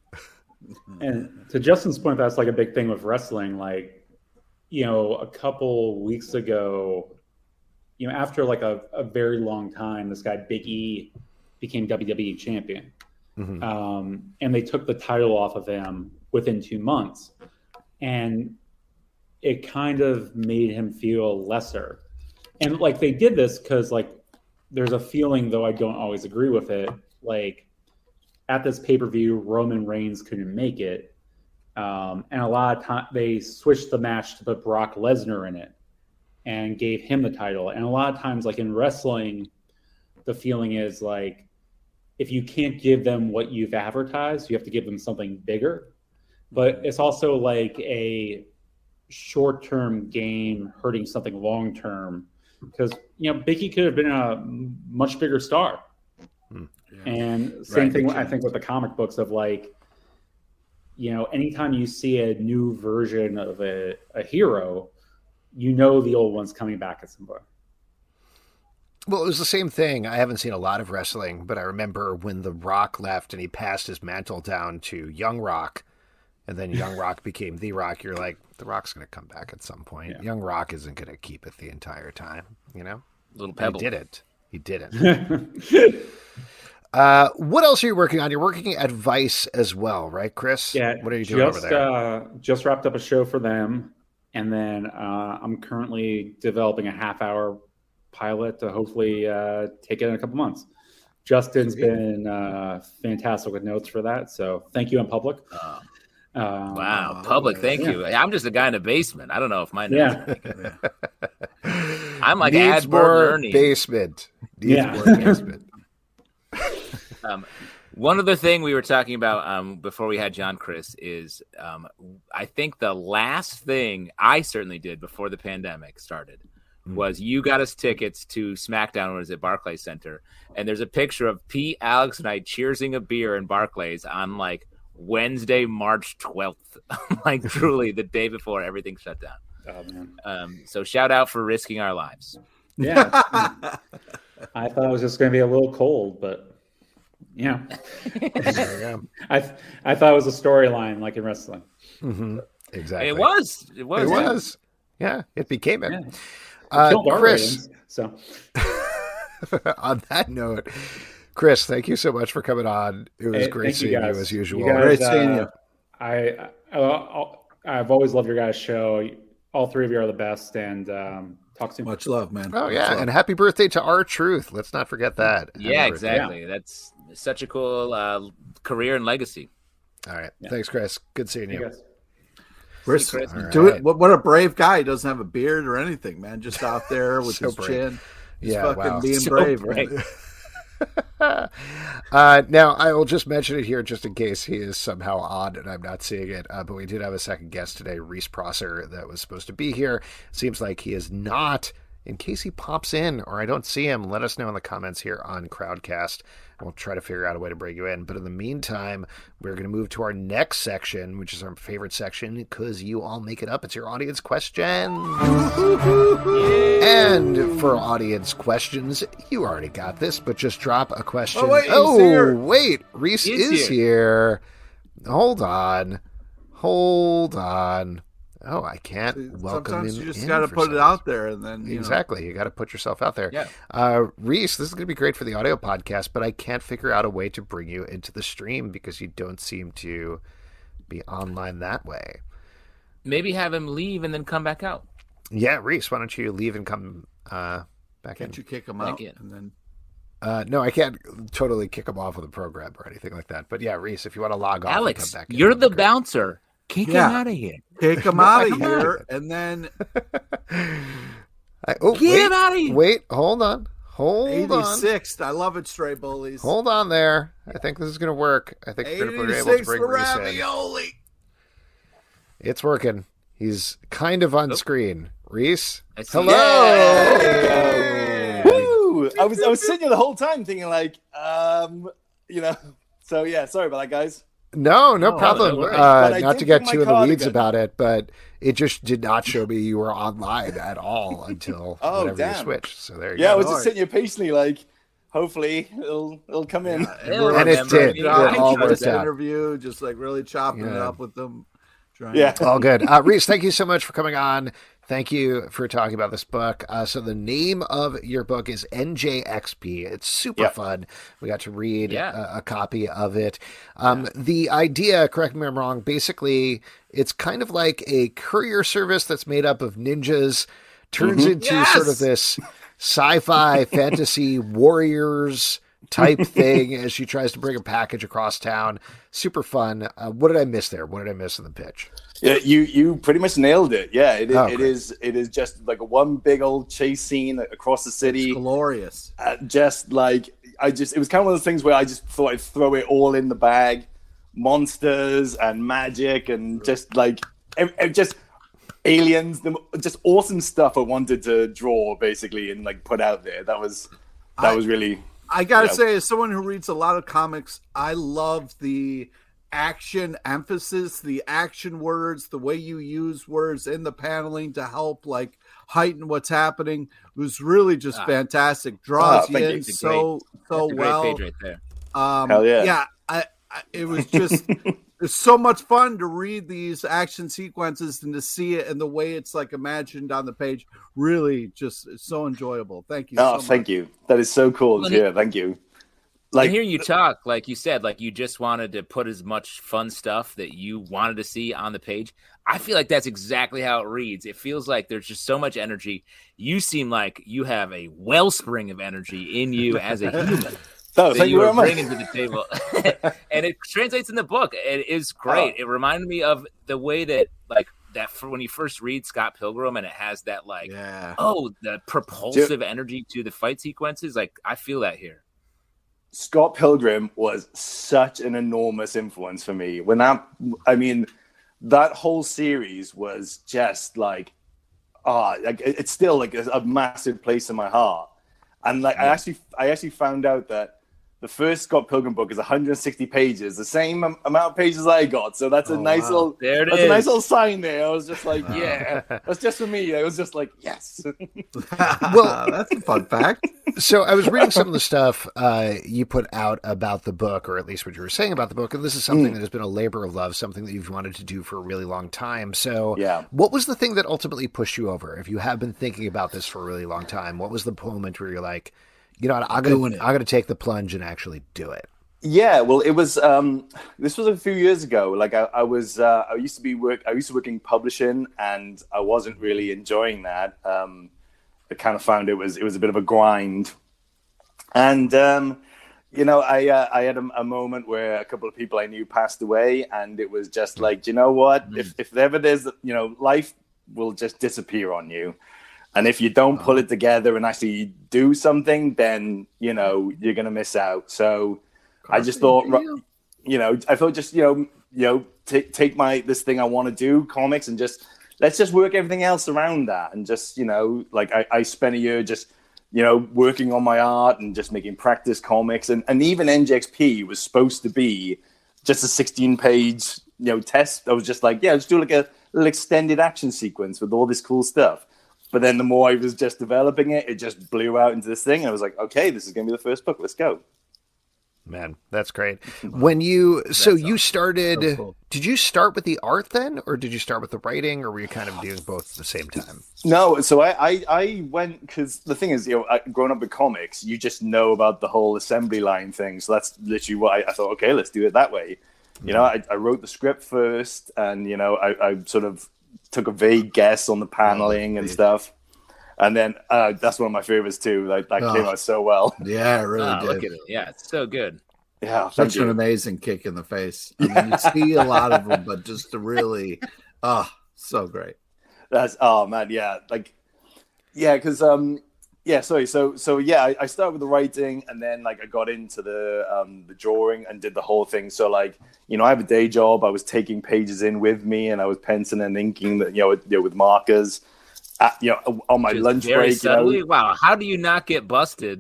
Speaker 5: And to Justin's point, that's like a big thing with wrestling. Like, you know, a couple weeks ago, you know, after like a, a very long time, this guy Big E became W W E champion.
Speaker 3: Mm-hmm.
Speaker 5: Um, and they took the title off of him within two months. And it kind of made him feel lesser. And like they did this because like there's a feeling, though I don't always agree with it, like at this pay-per-view, Roman Reigns couldn't make it. Um, and a lot of time they switched the match to put Brock Lesnar in it and gave him the title. And a lot of times, like in wrestling, the feeling is like, if you can't give them what you've advertised, you have to give them something bigger. But it's also like a short-term game hurting something long-term because, you know, Big E could have been a much bigger star.
Speaker 3: Hmm.
Speaker 2: Yeah.
Speaker 5: And same
Speaker 2: Right,
Speaker 5: thing,
Speaker 2: they
Speaker 5: I think, with the comic books of like, you know, anytime you see a new version of a, a hero, you know the old one's coming back at some point.
Speaker 3: Well, it was the same thing. I haven't seen a lot of wrestling, but I remember when The Rock left and he passed his mantle down to Young Rock, and then Young Rock became The Rock. You're like, The Rock's going to come back at some point.
Speaker 5: Yeah.
Speaker 3: Young Rock isn't going to keep it the entire time, you know?
Speaker 4: little
Speaker 3: He
Speaker 4: pebble.
Speaker 3: didn't. He didn't. uh, what else are you working on? You're working at Vice as well, right, Chris?
Speaker 5: Yeah.
Speaker 3: What are you doing
Speaker 5: just,
Speaker 3: over there?
Speaker 5: Uh, just wrapped up a show for them. And then uh, I'm currently developing a half hour pilot to hopefully uh, take it in a couple months. Justin's been uh, fantastic with notes for that. So thank you in public.
Speaker 4: Oh,
Speaker 5: Um,
Speaker 4: wow,
Speaker 2: Oh,
Speaker 4: public,
Speaker 2: yeah.
Speaker 4: thank
Speaker 5: Yeah.
Speaker 4: you. I'm just a guy in a basement. I don't know if my notes.
Speaker 5: Yeah.
Speaker 4: I'm like
Speaker 3: Needs
Speaker 4: Adbert
Speaker 3: more
Speaker 4: Ernie.
Speaker 3: basement. Needs
Speaker 5: Yeah.
Speaker 3: more basement.
Speaker 4: Um, one other thing we were talking about um, before we had John Chris is um, I think the last thing I certainly did before the pandemic started was you got us tickets to SmackDown, when it was at Barclays Center, and there's a picture of Pete, Alex, and I cheersing a beer in Barclays on like Wednesday, March twelfth, like truly the day before everything shut down.
Speaker 5: Oh, man.
Speaker 4: Um, so shout out for risking our lives.
Speaker 5: Yeah. I thought it was just going to be a little cold, but yeah.
Speaker 3: There you go.
Speaker 5: I I thought it was a storyline like in wrestling.
Speaker 3: Mm-hmm. Exactly.
Speaker 4: It was. It was.
Speaker 3: It was. Yeah, it became it.
Speaker 5: Yeah.
Speaker 3: Uh,
Speaker 5: Killed our
Speaker 3: Chris,
Speaker 5: ratings, so
Speaker 3: on that note, Chris, thank you so much for coming on. It was
Speaker 5: Hey,
Speaker 3: great
Speaker 5: thank
Speaker 3: seeing you,
Speaker 5: guys.
Speaker 3: as usual.
Speaker 5: You guys,
Speaker 2: Great seeing
Speaker 5: uh,
Speaker 2: you.
Speaker 5: I, I I'll, I've always loved your guys' show. All three of you are the best, and um, talk soon.
Speaker 2: Much love, man.
Speaker 3: Oh
Speaker 2: Much
Speaker 3: yeah,
Speaker 2: love.
Speaker 3: and happy birthday to R Truth. Let's not forget that. Happy
Speaker 4: Yeah,
Speaker 3: birthday.
Speaker 4: exactly. That's such a cool uh, career and legacy.
Speaker 3: All right,
Speaker 5: Yeah.
Speaker 3: thanks, Chris. Good seeing
Speaker 5: You
Speaker 3: you.
Speaker 5: guys.
Speaker 2: Chris,
Speaker 4: Chris.
Speaker 2: do
Speaker 3: All
Speaker 2: it. What, what a brave guy. He doesn't have a beard or anything, man. Just out there with
Speaker 3: So
Speaker 2: his
Speaker 3: brave.
Speaker 2: chin. He's
Speaker 3: Yeah,
Speaker 2: fucking
Speaker 3: wow.
Speaker 2: being
Speaker 4: So
Speaker 2: brave,
Speaker 4: brave.
Speaker 2: man.
Speaker 3: Uh, now, I will just mention it here just in case he is somehow on and I'm not seeing it. Uh, but we did have a second guest today, Reese Prosser, that was supposed to be here. Seems like he is not. In case he pops in or I don't see him, let us know in the comments here on Crowdcast. And we'll try to figure out a way to bring you in. But in the meantime, we're going to move to our next section, which is our favorite section because you all make it up. It's your audience question. And for audience questions, you already got this, but just drop a question.
Speaker 2: Oh, wait, he's
Speaker 3: oh
Speaker 2: here.
Speaker 3: wait, Reese
Speaker 4: He's
Speaker 3: is here. Hold on. Hold on. Oh, I can't welcome
Speaker 2: Sometimes
Speaker 3: him
Speaker 2: you just
Speaker 3: in
Speaker 2: got to
Speaker 3: for
Speaker 2: put
Speaker 3: some
Speaker 2: it out there, and then you
Speaker 3: Exactly. You got to put yourself out there.
Speaker 4: Yeah.
Speaker 3: Uh, Reese, this is going to be great for the audio podcast, but I can't figure out a way to bring you into the stream because you don't seem to be online that way.
Speaker 4: Maybe have him leave and then come back out.
Speaker 3: Yeah, Reese, why don't you leave and come uh, back in?
Speaker 2: Can't you kick him
Speaker 4: Back
Speaker 2: out?
Speaker 4: in.
Speaker 2: And then
Speaker 3: Uh, no, I can't totally kick him off of the program or anything like that. But yeah, Reese, if you want to log off, and
Speaker 4: Alex,
Speaker 3: come back in,
Speaker 4: you're
Speaker 3: that'd be
Speaker 4: the
Speaker 3: great.
Speaker 4: bouncer. Kick
Speaker 2: Yeah.
Speaker 4: him out of here.
Speaker 2: kick him
Speaker 3: No,
Speaker 2: out
Speaker 3: I
Speaker 2: of
Speaker 3: come out of
Speaker 2: here,
Speaker 3: it.
Speaker 2: and then
Speaker 3: I, oh,
Speaker 4: Get
Speaker 3: wait,
Speaker 4: him out of here.
Speaker 3: wait, hold on, hold on,
Speaker 2: eighty-sixth. I love it, Stray Bullies.
Speaker 3: hold on there. I think this is going to work. I think we're able to
Speaker 2: eighty-six
Speaker 3: bring
Speaker 2: for
Speaker 3: Reese in.
Speaker 2: ravioli.
Speaker 3: It's working. He's kind of on screen. Reese,
Speaker 4: I see.
Speaker 3: hello.
Speaker 2: Hey.
Speaker 6: Woo! I was I was sitting here the whole time thinking like, um, you know. So yeah, sorry about that, guys.
Speaker 3: No, no
Speaker 2: Oh,
Speaker 3: problem.
Speaker 4: no worries.
Speaker 3: uh,
Speaker 6: But I
Speaker 3: not
Speaker 6: did
Speaker 3: to get
Speaker 6: bring my
Speaker 3: too in the weeds
Speaker 6: cardigan.
Speaker 3: about it, but it just did not show me you were online at all until
Speaker 6: Oh,
Speaker 3: whenever you
Speaker 6: damn.
Speaker 3: switched. So there you
Speaker 6: Yeah, I
Speaker 3: go.
Speaker 6: was just sitting here patiently, like, hopefully it'll it'll come in.
Speaker 2: Yeah,
Speaker 4: They'll
Speaker 2: we're
Speaker 3: And it
Speaker 4: remember
Speaker 3: did.
Speaker 4: me.
Speaker 3: It
Speaker 2: trying
Speaker 3: all
Speaker 2: to
Speaker 3: worked
Speaker 2: this
Speaker 3: out.
Speaker 2: interview, just like really chopping it
Speaker 3: Yeah.
Speaker 2: up with them. Trying
Speaker 6: Yeah.
Speaker 2: to-
Speaker 3: All good. Uh, Reese, thank you so much for coming on. Thank you for talking about this book. Uh, so the name of your book is N J X P. It's super
Speaker 6: Yep.
Speaker 3: fun. We got to read
Speaker 4: Yeah.
Speaker 3: a, a copy of it. Um, The idea, correct me if I'm wrong, basically it's kind of like a courier service that's made up of ninjas, turns into
Speaker 2: Yes!
Speaker 3: sort of this sci-fi fantasy warriors type thing as she tries to bring a package across town. Super fun. Uh, what did I miss there? What did I miss in the pitch?
Speaker 6: Yeah, you you pretty much nailed it. Yeah, it is,
Speaker 3: Oh,
Speaker 6: it
Speaker 3: great.
Speaker 6: is it is just like a one big old chase scene across the
Speaker 2: It's
Speaker 6: city.
Speaker 2: glorious.
Speaker 6: Uh, just like I just it was kind of one of those things where I just thought I'd throw it all in the bag, monsters and magic and just like ev- ev- just aliens, the, just awesome stuff I wanted to draw basically and like put out there. That was that
Speaker 2: I-
Speaker 6: was really
Speaker 2: I gotta
Speaker 6: Yeah.
Speaker 2: say, as someone who reads a lot of comics, I love the action emphasis, the action words, the way you use words in the paneling to help like heighten what's happening. It was really just
Speaker 4: Ah.
Speaker 2: fantastic. Draws
Speaker 6: Ah,
Speaker 2: you
Speaker 6: thank you.
Speaker 2: in
Speaker 4: It's a
Speaker 2: so so
Speaker 4: That's a great
Speaker 2: well.
Speaker 4: page right there.
Speaker 2: Um,
Speaker 6: Hell yeah.
Speaker 2: yeah, I, I, it was just it's so much fun to read these action sequences and to see it and the way it's like imagined on the page. Really, just it's so enjoyable. Thank you.
Speaker 6: oh
Speaker 2: so
Speaker 6: thank
Speaker 2: much.
Speaker 6: you. That is so cool.
Speaker 4: Well,
Speaker 6: Yeah, thank you.
Speaker 4: Like
Speaker 6: Like
Speaker 4: hearing you talk, like you said, like you just wanted to put as much fun stuff that you wanted to see on the page. I feel like that's exactly how it reads. It feels like there's just so much energy. You seem like you have a wellspring of energy in you as a human.
Speaker 6: oh,
Speaker 4: that
Speaker 6: thank
Speaker 4: you
Speaker 6: you
Speaker 4: are
Speaker 6: very much.
Speaker 4: bringing to the table, and it translates in the book. It is great.
Speaker 6: Oh.
Speaker 4: It reminded me of the way that, like, that for when you first read Scott Pilgrim, and it has that, like,
Speaker 2: Yeah.
Speaker 4: oh, the propulsive energy to the fight sequences. Like, I feel that here.
Speaker 6: Scott Pilgrim was such an enormous influence for me. When that, I mean, that whole series was just like, ah, like it- it's still like a, a massive place in my heart. And like, I actually, I actually found out that the first Scott Pilgrim book is one hundred sixty pages, the same am- amount of pages I got. So that's a
Speaker 2: Oh,
Speaker 6: nice
Speaker 2: wow.
Speaker 6: little,
Speaker 4: There it
Speaker 6: that's
Speaker 4: is.
Speaker 6: a nice little sign there. I was just like,
Speaker 2: Wow.
Speaker 6: yeah, that's just for me. I was just like, yes.
Speaker 2: Well, that's a fun fact.
Speaker 3: So I was reading some of the stuff uh, you put out about the book, or at least what you were saying about the book, and this is something that has been a labor of love, something that you've wanted to do for a really long time. So
Speaker 6: Yeah.
Speaker 3: what was the thing that ultimately pushed you over? If you have been thinking about this for a really long time, what was the moment where you're like, you know what, I'm
Speaker 2: Doing
Speaker 3: gonna
Speaker 2: it.
Speaker 3: I'm gonna take the plunge and actually do it?
Speaker 6: Yeah, well, it was. Um, this was a few years ago. Like I, I was, uh, I used to be work. I used to work in publishing, and I wasn't really enjoying that. Um, I kind of found it was it was a bit of a grind, and um, you know, I uh, I had a, a moment where a couple of people I knew passed away, and it was just like, you know what? If if ever there's, you know, life will just disappear on you. And if you don't pull it together and actually do something, then, you know, you're going to miss out. So I just thought,
Speaker 2: you.
Speaker 6: you know, I thought just, you know, you know, take take my, this thing I want to do, comics, and just, let's just work everything else around that. And just, you know, like I, I spent a year just, you know, working on my art and just making practice comics. And, and even N J X P was supposed to be just a sixteen page, you know, test. I was just like, yeah, let's do like a little extended action sequence with all this cool stuff. But then the more I was just developing it, it just blew out into this thing. And I was like, okay, this is going to be the first book. Let's go.
Speaker 3: Man, that's great. When you so
Speaker 2: That's
Speaker 3: you
Speaker 2: awesome.
Speaker 3: started,
Speaker 2: So cool.
Speaker 3: did you start with the art then, or did you start with the writing, or were you kind of doing both at the same time?
Speaker 6: No, so I, I, I went, because the thing is, you know, I, growing up with comics, you just know about the whole assembly line thing. So that's literally what I, I thought, okay, let's do it that way. You know, I, I wrote the script first, and, you know, I, I sort of took a vague guess on the paneling and stuff. And then uh, that's one of my favorites too. Like that
Speaker 2: Oh.
Speaker 6: came out so well.
Speaker 2: Yeah, it really
Speaker 4: Oh,
Speaker 2: did.
Speaker 4: look at it. Yeah, it's so good.
Speaker 6: Yeah, thank
Speaker 2: Such an
Speaker 6: you.
Speaker 2: amazing kick in the face. I mean, you see a lot of them, but just to really, oh, so great.
Speaker 6: That's oh man, yeah, like yeah, because um, yeah, sorry. So so yeah, I, I started with the writing, and then like I got into the um the drawing and did the whole thing. So like you know, I have a day job. I was taking pages in with me, and I was penciling and inking, the, you know, with, you know, with markers. At, you know, on my
Speaker 4: Just
Speaker 6: lunch
Speaker 4: very
Speaker 6: break.
Speaker 4: subtly.
Speaker 6: You know,
Speaker 4: Wow, how do you not get busted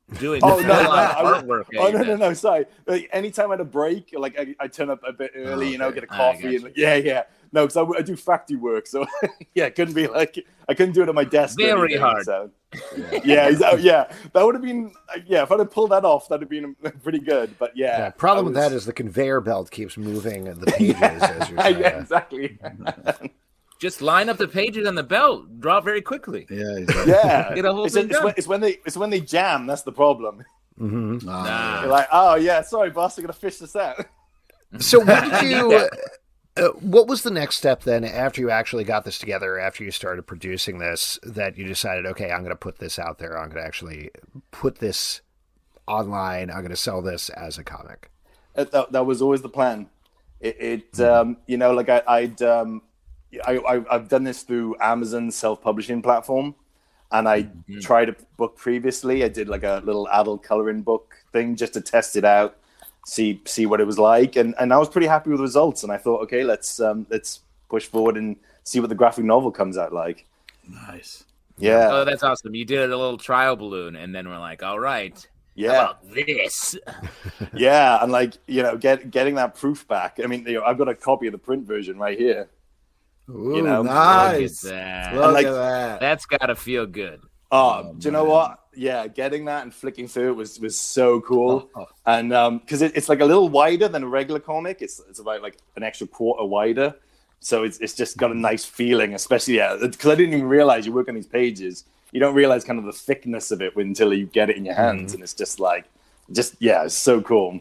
Speaker 4: doing
Speaker 6: Oh
Speaker 4: the
Speaker 6: no, no,
Speaker 4: full-on
Speaker 6: I would-
Speaker 4: artwork.
Speaker 6: oh no, no, no, sorry. Like, anytime I had a break, like I, I turn up a bit early,
Speaker 3: Oh,
Speaker 6: you know,
Speaker 3: okay.
Speaker 6: get a
Speaker 4: Ah,
Speaker 6: coffee,
Speaker 4: gotcha.
Speaker 6: and yeah, yeah. No, because I, w- I do factory work, so yeah, couldn't be like I couldn't do it at my desk. or
Speaker 4: Very
Speaker 6: anything,
Speaker 4: hard.
Speaker 6: So. yeah, exa- yeah, that would have been yeah. If I'd have pulled that off, that'd have been pretty good. But yeah,
Speaker 3: Yeah, problem
Speaker 6: I
Speaker 3: with
Speaker 6: was-
Speaker 3: that is the conveyor belt keeps moving the pages as you're saying.
Speaker 6: yeah, exactly.
Speaker 4: Just line up the pages on the belt, draw very quickly.
Speaker 2: Yeah, exactly.
Speaker 6: Yeah,
Speaker 4: Get a whole
Speaker 6: it's,
Speaker 4: thing
Speaker 6: it's,
Speaker 4: done.
Speaker 6: when, it's when they it's when they jam. That's the problem.
Speaker 3: Mhm.
Speaker 4: Nah.
Speaker 6: You're like, oh yeah, sorry, boss, I gotta fish this out.
Speaker 3: So what did you? Uh, what was the next step then after you actually got this together? After you started producing this, that you decided, okay, I'm going to put this out there. I'm going to actually put this online. I'm going to sell this as a comic.
Speaker 6: That, that, that was always the plan. It, it um, you know, like I, I'd, um, I, I, I've done this through Amazon's self-publishing platform, and I
Speaker 4: Mm-hmm.
Speaker 6: tried a book previously. I did like a little adult coloring book thing just to test it out, see see what it was like, and, and I was pretty happy with the results. And I thought, okay, let's um, let's push forward and see what the graphic novel comes out like.
Speaker 2: Nice.
Speaker 6: Yeah,
Speaker 4: Oh, that's awesome. You did a little trial balloon, and then we're like, all right,
Speaker 6: yeah.
Speaker 4: how about this?
Speaker 6: Yeah, and like you know, get getting that proof back. I mean, you know, I've got a copy of the print version right here.
Speaker 2: Ooh,
Speaker 6: You know,
Speaker 2: nice.
Speaker 4: Look at that.
Speaker 2: Look
Speaker 6: like-
Speaker 2: at that.
Speaker 4: That's got to feel good.
Speaker 6: Oh, do you know
Speaker 2: man.
Speaker 6: what? Yeah, getting that and flicking through it was was so cool.
Speaker 2: Oh, oh.
Speaker 6: And um, because it, it's like a little wider than a regular comic. It's it's about like an extra quarter wider, so it's it's just got a nice feeling. Especially yeah, because I didn't even realize you work on these pages. You don't realize kind of the thickness of it until you get it in your hands, and it's just like, just yeah, it's so cool.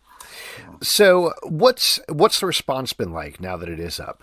Speaker 3: So what's what's the response been like now that it is up?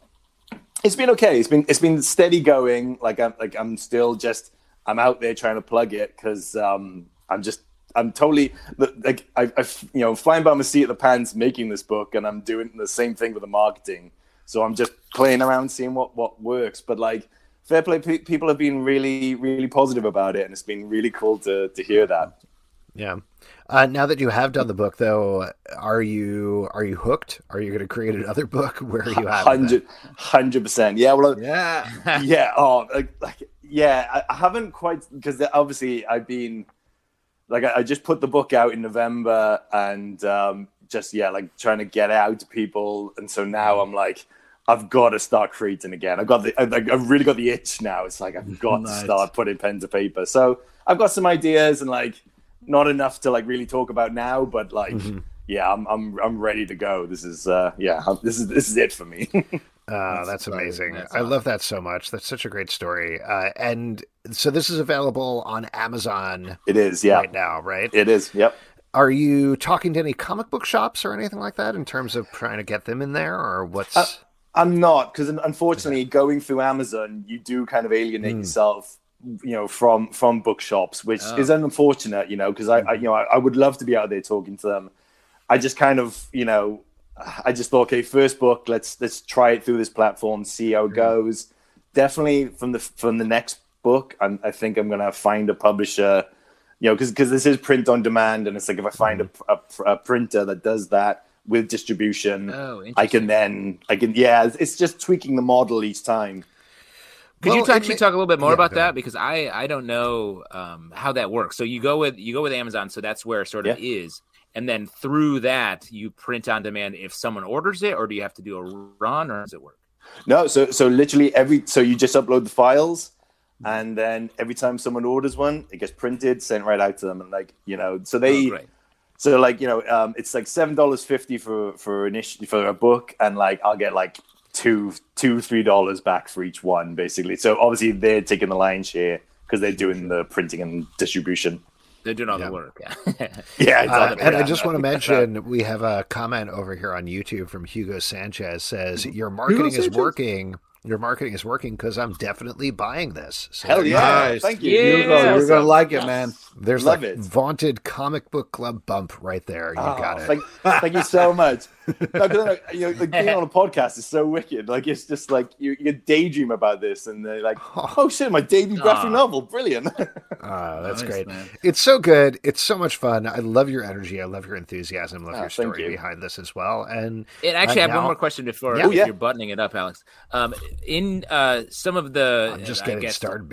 Speaker 6: It's been okay. It's been it's been steady going. Like I'm like I'm still just I'm out there trying to plug it because um, I'm just I'm totally like I, I you know flying by my seat of the pants making this book, and I'm doing the same thing with the marketing. So I'm just playing around, seeing what what works. But like fair play, pe- people have been really really positive about it, and it's been really cool to to hear that.
Speaker 3: Yeah. Uh, now that you have done the book, though, are you are you hooked? Are you going to create another book? Where are you at? with
Speaker 6: Hundred hundred percent. Yeah. Well.
Speaker 2: Yeah.
Speaker 6: yeah. Oh, like, like yeah. I, I haven't quite because obviously I've been like I, I just put the book out in November and um, just yeah, like trying to get it out to people, and so now I'm like, I've got to start creating again. I've got the I, like I've really got the itch now. It's like I've got
Speaker 2: Nice.
Speaker 6: to start putting pen to paper. So I've got some ideas and like not enough to like really talk about now, but like.
Speaker 3: Mm-hmm.
Speaker 6: Yeah, I'm I'm I'm ready to go. This is uh yeah, this is this is it for me.
Speaker 3: Uh, that's amazing.
Speaker 4: That's
Speaker 3: I love that so much. That's such a great story. Uh, and so this is available on Amazon
Speaker 6: It is, yeah.
Speaker 3: right now, right?
Speaker 6: It is, yep.
Speaker 3: Are you talking to any comic book shops or anything like that in terms of trying to get them in there, or what's?
Speaker 6: Uh, I'm not, because unfortunately, going through Amazon, you do kind of alienate yourself, you know, from from bookshops, which
Speaker 4: Oh.
Speaker 6: is unfortunate, you know, because I, I, you know, I, I would love to be out there talking to them. I just kind of, you know, I just thought, okay, first book, let's let's try it through this platform, see how it goes. Definitely from the from the next book, I'm, I think I'm gonna find a publisher, you know, because because this is print on demand, and it's like if I find a, a, a printer that does that with distribution,
Speaker 4: Oh,
Speaker 6: I
Speaker 4: interesting.
Speaker 6: can then I can yeah, it's, it's just tweaking the model each time.
Speaker 4: Could
Speaker 3: Well,
Speaker 4: you
Speaker 3: it
Speaker 4: actually
Speaker 3: may-
Speaker 4: talk a little bit more
Speaker 3: Yeah,
Speaker 4: about
Speaker 3: go
Speaker 4: that?
Speaker 3: ahead.
Speaker 4: Because I, I don't know um, how that works. So you go with you go with Amazon, so that's where it sort of is, and then through that you print on demand if someone orders it, or do you have to do a run, or does it work?
Speaker 6: No, so so literally every so you just upload the files, and then every time someone orders one, it gets printed, sent right out to them, and like you know, so they
Speaker 4: Oh, great.
Speaker 6: so like you know, um, it's like seven dollars fifty for for an issue for a book, and like I'll get like two two three dollars back for each one, basically. So obviously they're taking the lion's share because they're doing the printing and distribution.
Speaker 4: They're doing all
Speaker 3: Yeah.
Speaker 4: the work.
Speaker 6: Yeah,
Speaker 3: Uh,
Speaker 6: exactly.
Speaker 3: and I just want to mention, we have a comment over here on YouTube from Hugo Sanchez says, your marketing is
Speaker 2: Sanchez?
Speaker 3: working. Your marketing is working because I'm definitely buying this. So
Speaker 6: Hell yeah!
Speaker 2: Nice.
Speaker 6: Thank you.
Speaker 4: Yeah.
Speaker 2: Hugo, you're gonna like it, man.
Speaker 3: There's
Speaker 6: Love
Speaker 3: like
Speaker 6: it.
Speaker 3: vaunted comic book club bump right there. You
Speaker 6: Oh,
Speaker 3: got it.
Speaker 6: Thank, thank you so much. No, 'cause, you know, like being on a podcast is so wicked. Like it's just like you, you daydream about this, and they're like, "Oh shit, my debut graphic
Speaker 4: Aw.
Speaker 6: novel, brilliant!"
Speaker 3: Ah, that's
Speaker 2: Nice,
Speaker 3: great.
Speaker 2: man.
Speaker 3: It's so good. It's so much fun. I love your energy. I love your enthusiasm. I love
Speaker 6: Oh,
Speaker 3: your
Speaker 6: thank
Speaker 3: story
Speaker 6: you.
Speaker 3: behind this as well. And
Speaker 4: And actually, I
Speaker 3: uh,
Speaker 4: have one
Speaker 3: now-
Speaker 4: more question before
Speaker 3: Yeah.
Speaker 4: if
Speaker 6: Yeah.
Speaker 4: you're buttoning it up, Alex. Um, in uh, some of the,
Speaker 3: I'm just
Speaker 4: I
Speaker 3: getting
Speaker 4: guess,
Speaker 3: started, baby.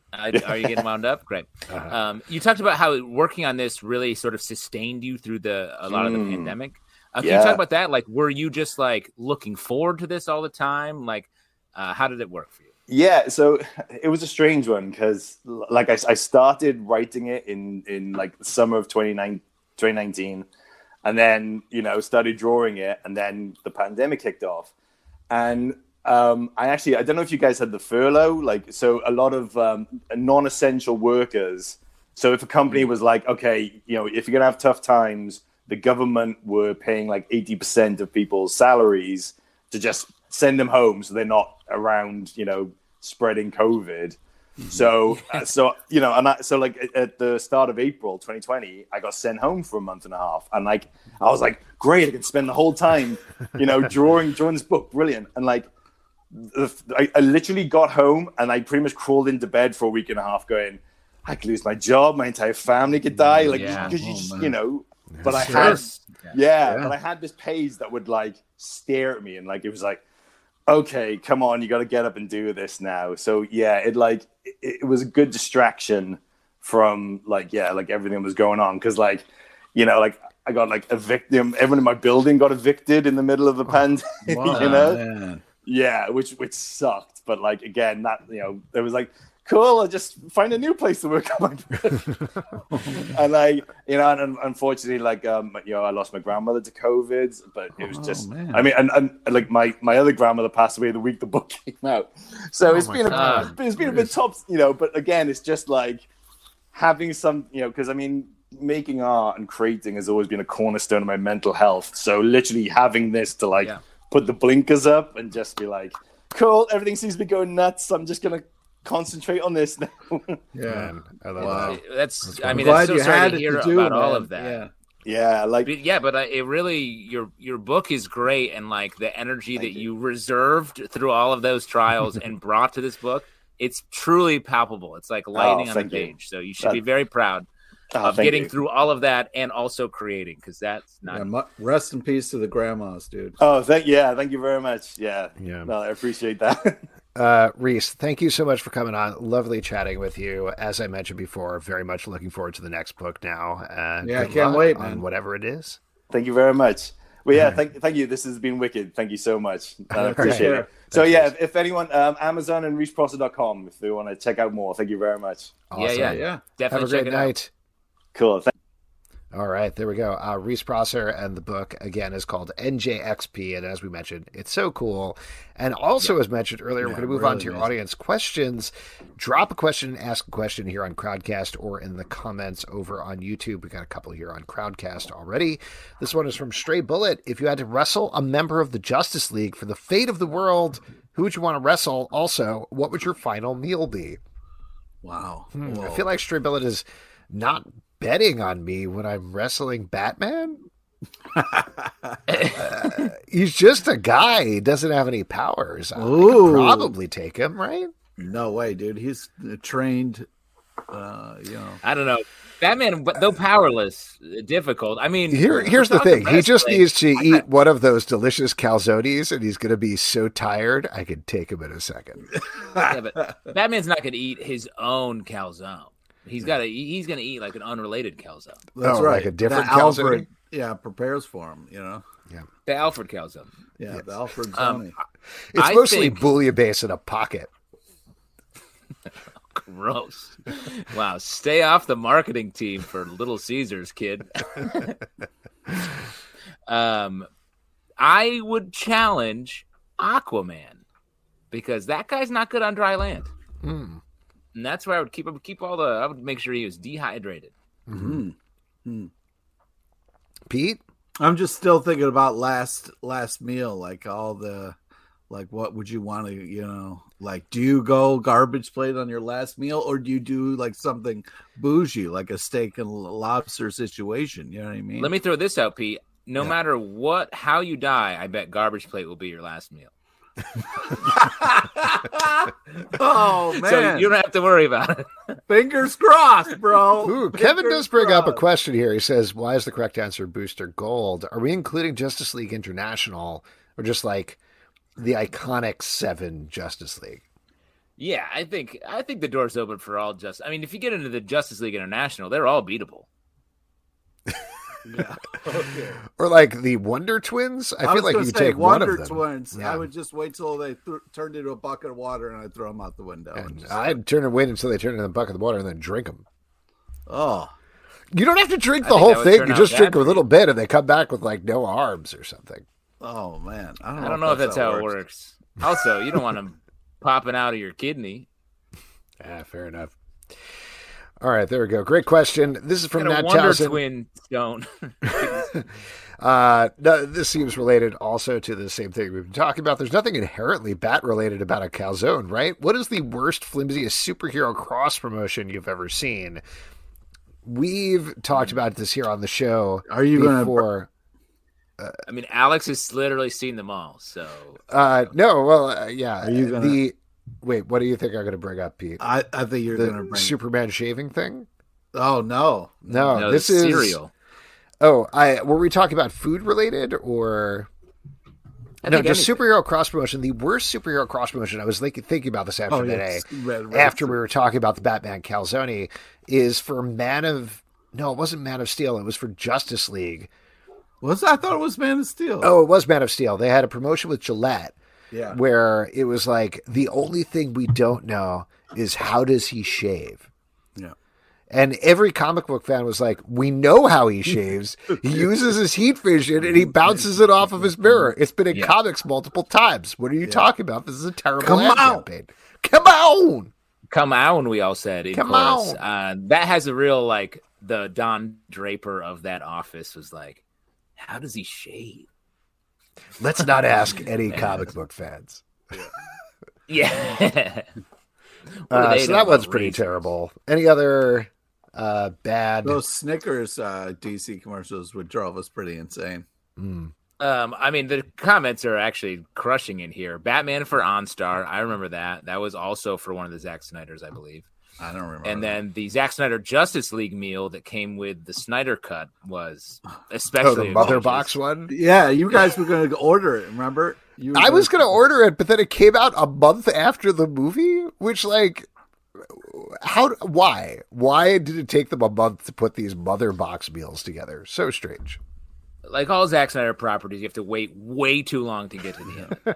Speaker 4: Uh, are you getting wound up? Great. Uh-huh. Um, you talked about how working on this really sort of sustained you through the a lot mm. of the pandemic. Uh, can yeah. you talk about that? Like, were you just like looking forward to this all the time? Like, uh, how did it work for you?
Speaker 6: Yeah, so it was a strange one because, like, I, I started writing it in in like the summer of twenty nineteen, and then you know started drawing it, and then the pandemic kicked off, and um, I actually I don't know if you guys had the furlough, like, so a lot of um, non-essential workers. So if a company was like, okay, you know, if you're gonna have tough times, the government were paying like eighty percent of people's salaries to just send them home so they're not around, you know, spreading COVID. Mm-hmm. So, uh, so you know, and I, so like at, at the start of April twenty twenty, I got sent home for a month and a half, and like I was like, great, I can spend the whole time, you know, drawing drawing this book, brilliant. And like, the, I, I literally got home and I pretty much crawled into bed for a week and a half, going, I could lose my job, my entire family could die, like because yeah. you, oh, just, you know. But I had, yeah, yeah, but I had this page that would like stare at me, and like it was like, okay, come on, you got to get up and do this now. So yeah, it like it, it was a good distraction from like yeah, like everything that was going on because like you know like I got like evicted. Everyone in my building got evicted in the middle of the oh, pandemic. Wow, you know, man. Yeah, which which sucked. But like again, that you know, there was like. Cool, I'll just find a new place to work on my book. And like, you know, and unfortunately, like, um, you know, I lost my grandmother to COVID, but it was just, oh, I mean, and, and like my, my other grandmother passed away the week the book came out. So oh it's been, a, it's been a bit tough, you know, but again, it's just like having some, you know, because I mean, making art and creating has always been a cornerstone of my mental health. So literally having this to like yeah. put the blinkers up and just be like, cool, everything seems to be going nuts. I'm just going to concentrate on this now.
Speaker 3: Yeah, Man, I love
Speaker 4: wow.
Speaker 3: that.
Speaker 4: That's,
Speaker 3: That's
Speaker 4: I mean,
Speaker 2: glad
Speaker 4: I'm so
Speaker 2: you
Speaker 4: sorry
Speaker 2: had
Speaker 4: to
Speaker 2: it
Speaker 4: hear
Speaker 2: to do,
Speaker 4: about
Speaker 2: man.
Speaker 4: all of that.
Speaker 2: Yeah,
Speaker 6: yeah, like
Speaker 4: but, yeah, but I, it really your your book is great, and like the energy that you. you reserved through all of those trials and brought to this book, it's truly palpable. It's like lighting
Speaker 6: oh,
Speaker 4: on the page.
Speaker 6: You.
Speaker 4: So you should
Speaker 6: that...
Speaker 4: be very proud
Speaker 6: oh,
Speaker 4: of getting
Speaker 6: you.
Speaker 4: through all of that and also creating, because that's not.
Speaker 2: Yeah, rest in peace to the grandmas, dude.
Speaker 6: Oh, thank yeah, thank you very much. Yeah,
Speaker 3: yeah,
Speaker 6: no, I appreciate that.
Speaker 3: Uh, Rhys, thank you so much for coming on. Lovely chatting with you. As I mentioned before, very much looking forward to the next book now. Uh,
Speaker 2: yeah, I can't wait, man.
Speaker 3: On whatever it is.
Speaker 6: Thank you very much. Well, yeah, thank, thank you. This has been wicked. Thank you so much. I appreciate
Speaker 2: right.
Speaker 6: it. So, yeah, if, if anyone, um, Amazon and rhys prosser dot com if they want to check out more. Thank you very much.
Speaker 3: Awesome.
Speaker 4: Yeah, yeah, yeah. Definitely
Speaker 3: Have a great
Speaker 4: check it
Speaker 3: night.
Speaker 4: Out.
Speaker 6: Cool. Thank-
Speaker 3: All right, there we go. Uh, Rhys Prosser, and the book, again, is called N J X P, and as we mentioned, it's so cool. And also, yeah. as mentioned earlier, yeah, we're going to move really on to your amazing. audience questions. Drop a question and ask a question here on Crowdcast or in the comments over on YouTube. We got a couple here on Crowdcast already. This one is from Stray Bullet. If you had to wrestle a member of the Justice League for the fate of the world, who would you want to wrestle? Also, what would your final meal be?
Speaker 2: Wow.
Speaker 3: Hmm, I feel like Stray Bullet is not betting on me when I'm wrestling Batman. uh, he's just a guy. He doesn't have any powers. I could probably take him, right?
Speaker 2: No way, dude. He's trained. Uh, you know,
Speaker 4: I don't know. Batman, but though powerless, difficult. I mean,
Speaker 3: Here, here's the thing. The he just like, needs to eat one of those delicious calzones, and he's going to be so tired. I could take him in a second.
Speaker 4: Yeah, but Batman's not going to eat his own calzone. He's got to. He's going to eat like an unrelated calzone.
Speaker 2: That's
Speaker 3: oh,
Speaker 2: right.
Speaker 3: Like a different
Speaker 2: that
Speaker 3: calzone.
Speaker 2: Alfred, yeah, prepares for him. You know.
Speaker 3: Yeah.
Speaker 4: The Alfred calzone.
Speaker 2: Yeah,
Speaker 3: yes.
Speaker 2: the Alfred Zoni.
Speaker 4: Um,
Speaker 3: it's
Speaker 4: I
Speaker 3: mostly
Speaker 4: think...
Speaker 3: bouillabaisse in a pocket.
Speaker 4: Gross. Wow. Stay off the marketing team for Little Caesars, kid. um, I would challenge Aquaman because that guy's not good on dry land.
Speaker 3: Mm.
Speaker 4: And that's where I would keep him, keep all the, I would make sure he was dehydrated.
Speaker 2: Mm-hmm. Mm-hmm.
Speaker 3: Pete?
Speaker 2: I'm just still thinking about last last meal, like all the, like what would you want to, you know, like do you go garbage plate on your last meal, or do you do like something bougie, like a steak and lobster situation? You know what I mean?
Speaker 4: Let me throw this out, Pete. No
Speaker 2: yeah.
Speaker 4: matter what, how you die, I bet garbage plate will be your last meal.
Speaker 2: Oh man!
Speaker 4: So you don't have to worry about it.
Speaker 2: Fingers crossed, bro.
Speaker 3: Ooh,
Speaker 2: Fingers
Speaker 3: Kevin does bring
Speaker 2: crossed.
Speaker 3: up a question here. He says, "Why is the correct answer Booster Gold? Are we including Justice League International, or just like the iconic Seven Justice League?"
Speaker 4: Yeah, I think I think the door's open for all just. I mean, if you get into the Justice League International, they're all beatable.
Speaker 2: Yeah. Okay.
Speaker 3: Or like the Wonder Twins. I,
Speaker 2: I
Speaker 3: feel
Speaker 2: was
Speaker 3: like
Speaker 2: gonna
Speaker 3: you could
Speaker 2: say
Speaker 3: take one
Speaker 2: Wonder
Speaker 3: of them.
Speaker 2: Twins.
Speaker 3: Yeah.
Speaker 2: I would just wait till they th- turned into a bucket of water and I'd throw them out the window. And
Speaker 3: And
Speaker 2: just,
Speaker 3: I'd turn and wait until they turn into the bucket of water and then drink them.
Speaker 2: oh,
Speaker 3: You don't have to drink
Speaker 4: I
Speaker 3: the
Speaker 4: think
Speaker 3: whole
Speaker 4: that would
Speaker 3: thing.
Speaker 4: turn
Speaker 3: You
Speaker 4: out
Speaker 3: just drink
Speaker 4: bad
Speaker 3: a
Speaker 4: for
Speaker 3: little bit, and they come back with like no arms or something.
Speaker 2: oh man, I don't know,
Speaker 4: I don't know if that's how it works. Also, you don't want them popping out of your kidney.
Speaker 3: Ah, fair enough. All right, there we go. Great question. This is from
Speaker 4: Got a
Speaker 3: Nat
Speaker 4: Wonder
Speaker 3: Townsend.
Speaker 4: Twin stone.
Speaker 3: Uh, no, this seems related also to the same thing we've been talking about. There's nothing inherently bat related about a calzone, right? What is the worst, flimsiest superhero cross promotion you've ever seen? We've talked about this here on the show.
Speaker 2: Are you gonna-
Speaker 3: before?
Speaker 4: I mean, Alex has literally seen them all. So
Speaker 3: Uh, no, well, uh, yeah.
Speaker 2: Are you gonna-
Speaker 3: The wait, what do you think I'm going to bring up, Pete?
Speaker 2: I, I think you're
Speaker 3: the
Speaker 2: gonna bring.
Speaker 3: Superman shaving thing?
Speaker 2: oh no,
Speaker 3: No,
Speaker 4: no,
Speaker 3: this
Speaker 4: the
Speaker 3: is
Speaker 4: cereal.
Speaker 3: Oh, I were we talking about food related or
Speaker 4: I
Speaker 3: no?
Speaker 4: think
Speaker 3: Just
Speaker 4: anything.
Speaker 3: superhero cross promotion. The worst superhero cross promotion. I was like, thinking about this after
Speaker 2: oh
Speaker 3: today.
Speaker 2: yes. Red, red,
Speaker 3: After we were talking about the Batman calzone, is for Man of no, it wasn't Man of Steel. It was for Justice League.
Speaker 2: was I thought it was Man of Steel.
Speaker 3: Oh, it was Man of Steel. They had a promotion with Gillette
Speaker 2: yeah.
Speaker 3: where it was like the only thing we don't know is how does he shave.
Speaker 2: Yeah.
Speaker 3: And every comic book fan was like, we know how he shaves. He uses his heat vision and he bounces it off of his mirror. It's been in
Speaker 4: Yeah.
Speaker 3: comics multiple times. What are you
Speaker 2: Yeah.
Speaker 3: talking about? This is a terrible
Speaker 2: Come
Speaker 3: ad
Speaker 2: on.
Speaker 3: campaign. Come on.
Speaker 4: Come on, we all said. In
Speaker 3: Come
Speaker 4: chorus.
Speaker 3: on.
Speaker 4: Uh, that has a real, like, the Don Draper of that office was like, how does he shave?
Speaker 3: Let's not ask any comic book fans.
Speaker 4: Yeah. What do
Speaker 3: Uh,
Speaker 4: they
Speaker 3: so
Speaker 4: know
Speaker 3: that
Speaker 4: about
Speaker 3: one's pretty
Speaker 4: razors?
Speaker 3: terrible. Any other uh, bad?
Speaker 2: Those Snickers uh, D C commercials would drove us pretty insane.
Speaker 3: Mm.
Speaker 4: Um, I mean, the comments are actually crushing in here. Batman for OnStar. I remember that. That was also for one of the Zack Snyders, I believe.
Speaker 2: I don't remember.
Speaker 4: And
Speaker 2: that.
Speaker 4: then the Zack Snyder Justice League meal that came with the Snyder cut was
Speaker 3: Oh,
Speaker 4: especially
Speaker 3: the mother
Speaker 4: egregious.
Speaker 3: box one.
Speaker 2: yeah, you guys were going to order it. Remember? You were
Speaker 3: I was
Speaker 2: gonna-
Speaker 3: going to order it, but then it came out a month after the movie, which, like, how? Why? Why did it take them a month to put these mother box meals together? So strange.
Speaker 4: Like all Zack Snyder properties, you have to wait way too long to get to the end.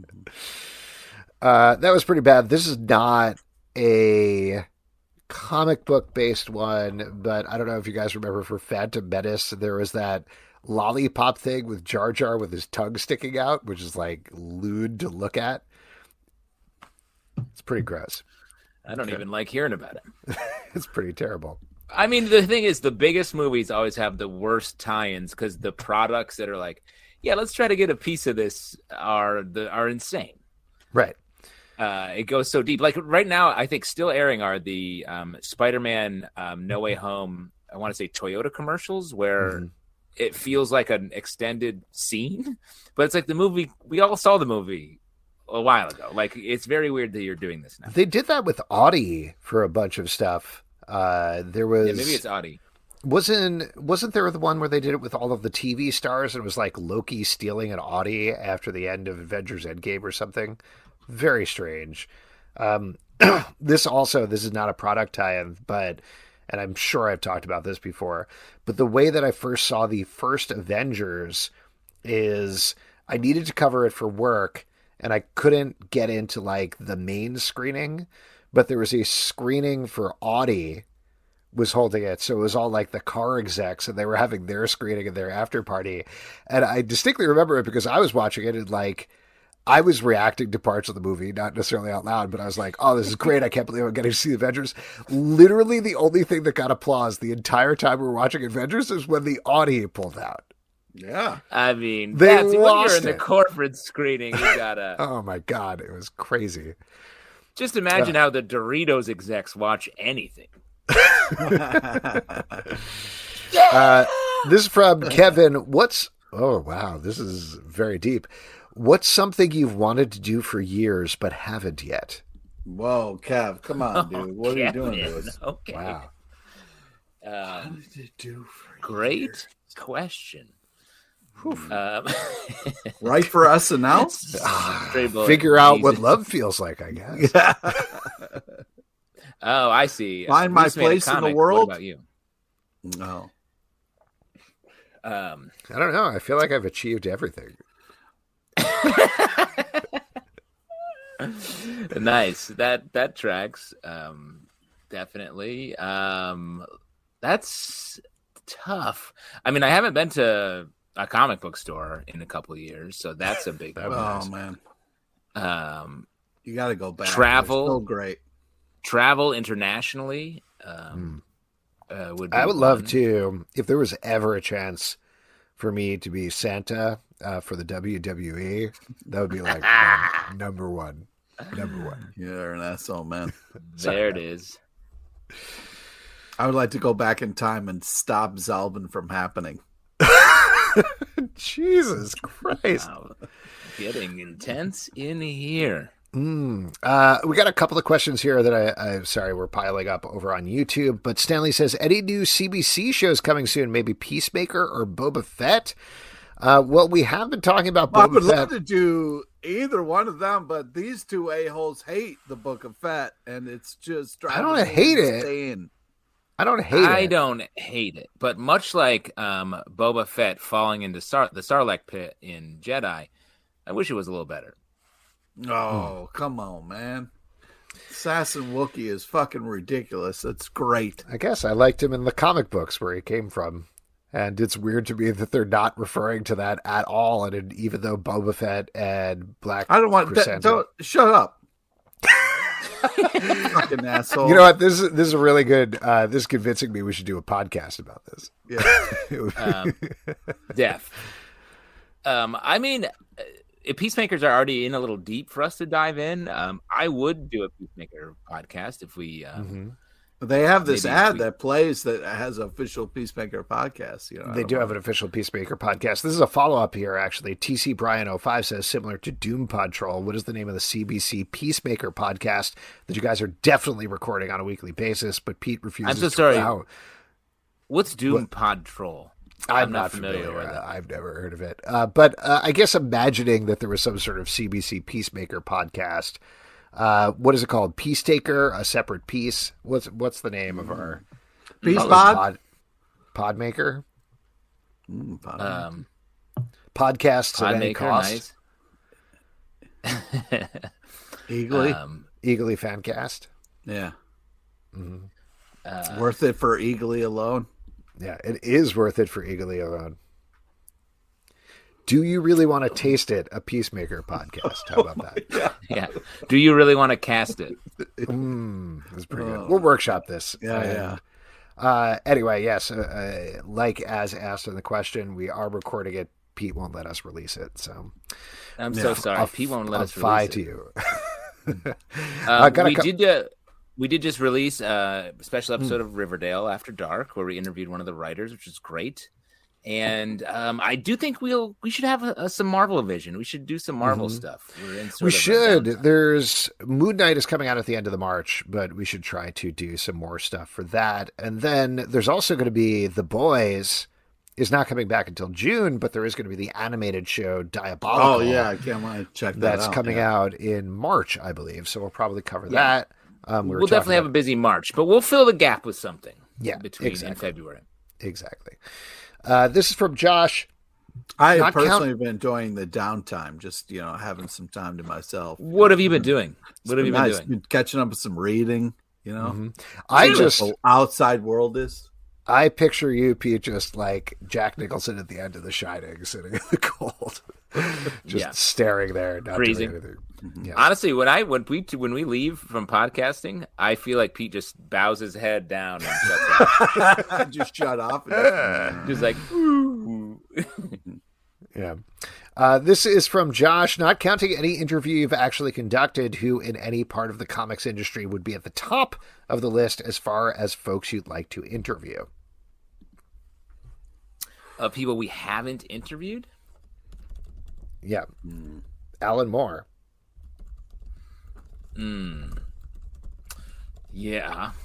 Speaker 3: Uh, that was pretty bad. This is not a comic book based one, but I don't know if you guys remember for Phantom Menace, there was that lollipop thing with Jar Jar with his tongue sticking out, which is like lewd to look at. It's pretty gross.
Speaker 4: I don't even like hearing about it.
Speaker 3: It's pretty terrible.
Speaker 4: I mean, the thing is, the biggest movies always have the worst tie-ins because the products that are like, yeah, let's try to get a piece of this are the are insane.
Speaker 3: Right.
Speaker 4: Uh, it goes so deep. Like right now, I think still airing are the um, Spider-Man um, No Way Home. I want to say Toyota commercials where
Speaker 3: Mm-hmm.
Speaker 4: it feels like an extended scene, but it's like the movie. We all saw the movie a while ago. Like it's very weird that you're doing this now.
Speaker 3: They did that with Audi for a bunch of stuff. Uh, there was
Speaker 4: Yeah, maybe it's Audi.
Speaker 3: wasn't wasn't there the one where they did it with all of the T V stars and it was like Loki stealing an Audi after the end of Avengers Endgame or something? Very strange. Um, this also this is not a product tie-in, but and I'm sure I've talked about this before, but the way that I first saw the first Avengers is I needed to cover it for work and I couldn't get into like the main screening, but there was a screening for Audi was holding it. So it was all like the car execs and they were having their screening and their after party. And I distinctly remember it because I was watching it and like, I was reacting to parts of the movie, not necessarily out loud, but I was like, oh, this is great. I can't believe I'm getting to see Avengers. Literally the only thing that got applause the entire time we were watching Avengers is when the Audi pulled out.
Speaker 2: Yeah.
Speaker 4: I mean,
Speaker 3: They
Speaker 4: that's, when you're
Speaker 3: lost
Speaker 4: in the
Speaker 3: it.
Speaker 4: corporate screening, you gotta
Speaker 3: Oh my God, it was crazy.
Speaker 4: just imagine how the Doritos execs watch anything.
Speaker 3: Uh, this is from Kevin. What's, oh wow, this is very deep. What's something you've wanted to do for years but haven't yet?
Speaker 2: Whoa, Kev, come on, dude. What are you doing to
Speaker 4: Kevin,
Speaker 2: us?
Speaker 4: Okay.
Speaker 3: Wow.
Speaker 4: Um,
Speaker 2: did you do for
Speaker 4: great question. Um,
Speaker 2: Right for us and now?
Speaker 4: Straight bullet,
Speaker 3: Figure out what
Speaker 4: Jesus.
Speaker 3: love feels like, I guess.
Speaker 2: Yeah.
Speaker 4: Oh, I see.
Speaker 2: Find
Speaker 4: Uh,
Speaker 2: my
Speaker 4: Reese made a
Speaker 2: place in the
Speaker 4: comic.
Speaker 2: world?
Speaker 4: What about you?
Speaker 2: No.
Speaker 4: Um,
Speaker 3: I don't know. I feel like I've achieved everything.
Speaker 4: nice. That that tracks. Um, definitely. Um, that's tough. I mean, I haven't been to a comic book store in a couple of years, so that's a big.
Speaker 3: That'd be
Speaker 2: Oh
Speaker 3: nice.
Speaker 2: man,
Speaker 4: Um,
Speaker 2: you got to go back.
Speaker 4: Travel.
Speaker 2: They're so great.
Speaker 4: travel internationally. Um, uh, would be
Speaker 3: I would love
Speaker 4: one.
Speaker 3: to, if there was ever a chance for me to be Santa uh, for the W W E, that would be like num- number one. Number one.
Speaker 2: You're an asshole, man.
Speaker 4: There it is.
Speaker 2: I would like to go back in time and stop Zalvin from happening.
Speaker 3: Jesus Christ.
Speaker 4: Wow. Getting intense in here.
Speaker 3: Mm. Uh, we got a couple of questions here that I, I'm sorry, we're piling up over on YouTube. But Stanley says, any new C B C shows coming soon? Maybe Peacemaker or Boba Fett? Uh, well, we have been talking about
Speaker 2: Well, I
Speaker 3: Boba
Speaker 2: would
Speaker 3: Fett.
Speaker 2: love to do either one of them, but these two a-holes hate the Book of Fett, and it's just driving
Speaker 3: don't
Speaker 2: me
Speaker 3: hate it.
Speaker 2: insane.
Speaker 3: I don't hate
Speaker 4: I
Speaker 3: it.
Speaker 4: don't hate it, but much like um, Boba Fett falling into Star- the Sarlacc pit in Jedi, I wish it was a little better.
Speaker 2: Oh, come on, man. Assassin Wookiee is fucking ridiculous. It's great.
Speaker 3: I guess I liked him in the comic books where he came from. And it's weird to me that they're not referring to that at all. And it, even though Boba Fett and Black
Speaker 2: I don't want that.
Speaker 3: Chrysanthemum-
Speaker 2: Don't shut up. Fucking asshole.
Speaker 3: You know what? This is this is a really good. Uh, this is convincing me we should do a podcast about this.
Speaker 2: Yeah.
Speaker 4: Um, Def. Um, I mean, uh, if Peacemakers are already in a little deep for us to dive in, um, I would do a Peacemaker podcast if we. Um,
Speaker 3: Mm-hmm.
Speaker 2: They have this
Speaker 4: Maybe
Speaker 2: ad
Speaker 4: we-
Speaker 2: that plays that has official Peacemaker podcast. You know, I
Speaker 3: They
Speaker 2: don't
Speaker 3: do
Speaker 2: know.
Speaker 3: have an official Peacemaker podcast. This is a follow up here, actually. T C Brian oh five says, similar to Doom Pod Troll, what is the name of the C B C Peacemaker podcast that you guys are definitely recording on a weekly basis? But Pete refuses
Speaker 4: I'm so
Speaker 3: to
Speaker 4: sorry.
Speaker 3: allow-
Speaker 4: What's Doom
Speaker 3: What?
Speaker 4: Pod Troll?
Speaker 3: I'm,
Speaker 4: I'm
Speaker 3: not
Speaker 4: not
Speaker 3: familiar,
Speaker 4: familiar with
Speaker 3: Uh,
Speaker 4: it.
Speaker 3: I've never heard of it. Uh, but uh, I guess imagining that there was some sort of C B C Peacemaker podcast. Uh, what is it called? Peace Taker, a separate piece. What's what's the name of our
Speaker 2: Peace
Speaker 3: probably
Speaker 2: Pod.
Speaker 3: Podmaker?
Speaker 2: Mm, pod.
Speaker 4: Um,
Speaker 3: Podcasts of any
Speaker 4: Podmaker,
Speaker 3: cost.
Speaker 4: nice.
Speaker 2: Eagly.
Speaker 4: um,
Speaker 3: Eagly Fancast.
Speaker 2: yeah.
Speaker 4: uh,
Speaker 2: Worth it for Eagly alone.
Speaker 3: Yeah, it is worth it for Eagly alone. Do you really want to taste it? A Peacemaker podcast. How about that?
Speaker 4: yeah. Do you really want to cast it?
Speaker 3: Mm, that's pretty good.
Speaker 2: Oh.
Speaker 3: We'll workshop this.
Speaker 2: Yeah,
Speaker 3: And,
Speaker 2: yeah.
Speaker 3: Uh, anyway, yes, uh, uh, like as asked in the question, we are recording it. Pete won't let us release it, so
Speaker 4: I'm
Speaker 2: Yeah.
Speaker 4: so sorry.
Speaker 3: I'll,
Speaker 4: Pete won't let
Speaker 3: I'll
Speaker 4: us
Speaker 3: fie
Speaker 4: release
Speaker 3: to
Speaker 4: it.
Speaker 3: you.
Speaker 4: Um,
Speaker 3: I got a
Speaker 4: we
Speaker 3: cou-
Speaker 4: did. Uh, we did just release a special
Speaker 3: Hmm.
Speaker 4: episode of Riverdale After Dark, where we interviewed one of the writers, which is great. And um, I do think we'll we should have a, a, some Marvel vision. We should do some Marvel
Speaker 3: Mhm.
Speaker 4: stuff. We're in sort
Speaker 3: We
Speaker 4: of a
Speaker 3: should.
Speaker 4: downtime.
Speaker 3: There's Moon Knight is coming out at the end of the March, but we should try to do some more stuff for that. And then there's also going to be The Boys is not coming back until June, but there is going to be the animated show Diabolical.
Speaker 2: Oh yeah, I can't wait to check that
Speaker 3: That's
Speaker 2: out.
Speaker 3: coming
Speaker 2: yeah.
Speaker 3: out in March, I believe. So we'll probably cover
Speaker 4: Yeah.
Speaker 3: that. Um, we were
Speaker 4: We'll
Speaker 3: talking
Speaker 4: definitely have a
Speaker 3: about-
Speaker 4: busy March, but we'll fill the gap with something.
Speaker 3: Yeah,
Speaker 4: between
Speaker 3: exactly.
Speaker 4: in February.
Speaker 3: Exactly. Uh, this is from Josh.
Speaker 2: I
Speaker 3: Not
Speaker 2: have
Speaker 3: count-
Speaker 2: personally been enjoying the downtime, just you know, having some time to myself.
Speaker 4: What have you been doing?
Speaker 2: It's
Speaker 4: What have
Speaker 2: been
Speaker 4: you been
Speaker 2: nice.
Speaker 4: doing?
Speaker 2: Been catching up with some reading, you know.
Speaker 3: Mhm. I
Speaker 2: See what
Speaker 3: just,
Speaker 2: the outside world is.
Speaker 3: I picture you, Pete, just like Jack Nicholson at the end of The Shining, sitting in the cold, just
Speaker 4: Yeah.
Speaker 3: staring there, not
Speaker 4: Freezing.
Speaker 3: doing anything. Yeah.
Speaker 4: Honestly, when I when we when we leave from podcasting, I feel like Pete just bows his head down and shuts up.
Speaker 2: Just shut off. And
Speaker 4: Just like, ooh.
Speaker 3: Yeah. Uh, this is from Josh, not counting any interview you've actually conducted, who in any part of the comics industry would be at the top of the list as far as folks you'd like to interview.
Speaker 4: Of people we haven't interviewed.
Speaker 3: Yeah. Alan Moore.
Speaker 4: Mm. Yeah.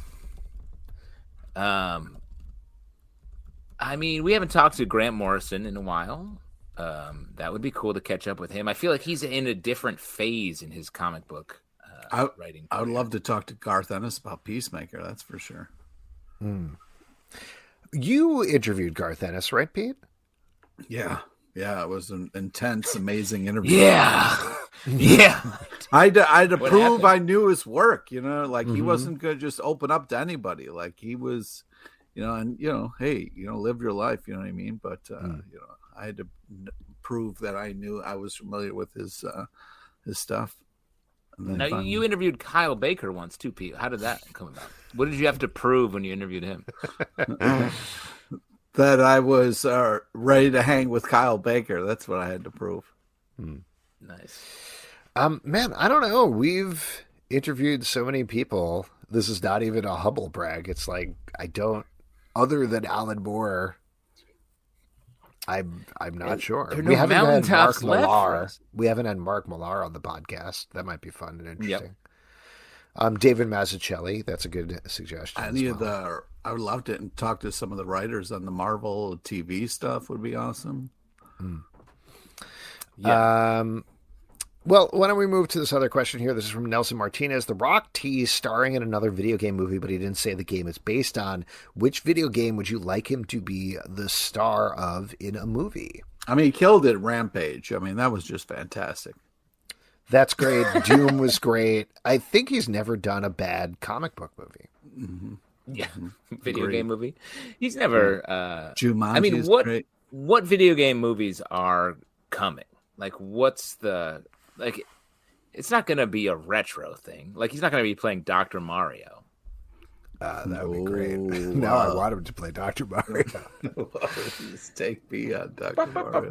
Speaker 4: Um. I mean, we haven't talked to Grant Morrison in a while. Um, that would be cool to catch up with him. I feel like he's in a different phase in his comic book uh,
Speaker 2: I,
Speaker 4: writing.
Speaker 2: I would love to talk to Garth Ennis about Peacemaker. That's for sure.
Speaker 3: Hmm. You interviewed Garth Ennis, right, Pete?
Speaker 2: Yeah. Yeah. It was an intense, amazing interview.
Speaker 4: Yeah. Yeah.
Speaker 2: I had to, I had to
Speaker 4: What
Speaker 2: prove
Speaker 4: happened?
Speaker 2: I knew his work, you know, like he
Speaker 3: Mhm.
Speaker 2: wasn't going to just open up to anybody. Like he was, you know, and, you know, hey, you know, live your life, you know what I mean? But, uh,
Speaker 3: Mm.
Speaker 2: you know, I had to n- prove that I knew I was familiar with his, uh, his stuff. And then
Speaker 4: Now,
Speaker 2: finally-
Speaker 4: you interviewed Kyle Baker once too, Pete. How did that come about? What did you have to prove when you interviewed him?
Speaker 2: that I was uh, ready to hang with Kyle Baker. That's what I had to prove.
Speaker 4: Nice.
Speaker 3: Um, man, I don't know. We've interviewed so many people. This is not even a Hubble brag. It's like I don't, other than Alan Moore. I'm I'm not sure.
Speaker 4: there are
Speaker 3: we
Speaker 4: no
Speaker 3: haven't had Mark
Speaker 4: mountaintops left for
Speaker 3: Millar.
Speaker 4: us.
Speaker 3: We haven't had Mark Millar on the podcast. That might be fun and interesting. Um, David Mazzucchelli. That's a good suggestion.
Speaker 2: Any
Speaker 3: as
Speaker 2: of
Speaker 3: well.
Speaker 2: the, I would love to and talk to some of the writers on the Marvel T V stuff. Would be awesome.
Speaker 3: Um, well, why don't we move to this other question here? This is from Nelson Martinez. The Rock teased starring in another video game movie, but he didn't say the game it's based on. Which video game would you like him to be the star of in a movie?
Speaker 2: I mean, he killed it. Rampage. I mean, that was just fantastic.
Speaker 3: That's great. Doom was great. I think he's never done a bad comic book movie.
Speaker 2: Mm-hmm.
Speaker 4: Yeah. Video
Speaker 2: Agreed.
Speaker 4: game movie. He's never. Uh,
Speaker 2: Jumanji
Speaker 4: I mean,
Speaker 2: is
Speaker 4: what
Speaker 2: great.
Speaker 4: what video game movies are coming? Like, what's the like? It's not going to be a retro thing. Like, he's not going to be playing Doctor Mario.
Speaker 3: Uh, that would be great.
Speaker 2: Oh,
Speaker 3: now I
Speaker 2: wow.
Speaker 3: want him to play Doctor Mario.
Speaker 2: Just take me on Doctor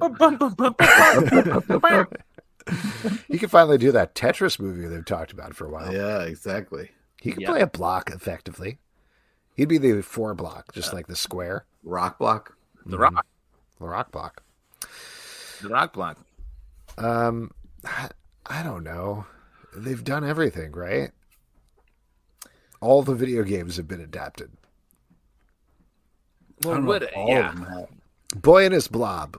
Speaker 2: Mario.
Speaker 3: He can finally do that Tetris movie they've talked about for a while.
Speaker 2: Yeah, exactly.
Speaker 3: He can
Speaker 4: Yeah.
Speaker 3: play a block effectively. He'd be the four block, just like the square.
Speaker 2: Rock block.
Speaker 4: The Rock.
Speaker 3: The rock block.
Speaker 4: The Rock block.
Speaker 3: Um, I, I don't know. They've done everything, right? All the video games have been adapted.
Speaker 2: I
Speaker 4: Well,
Speaker 2: don't know
Speaker 4: what?
Speaker 2: if all
Speaker 4: Yeah.
Speaker 2: of them have.
Speaker 3: Boy and his blob.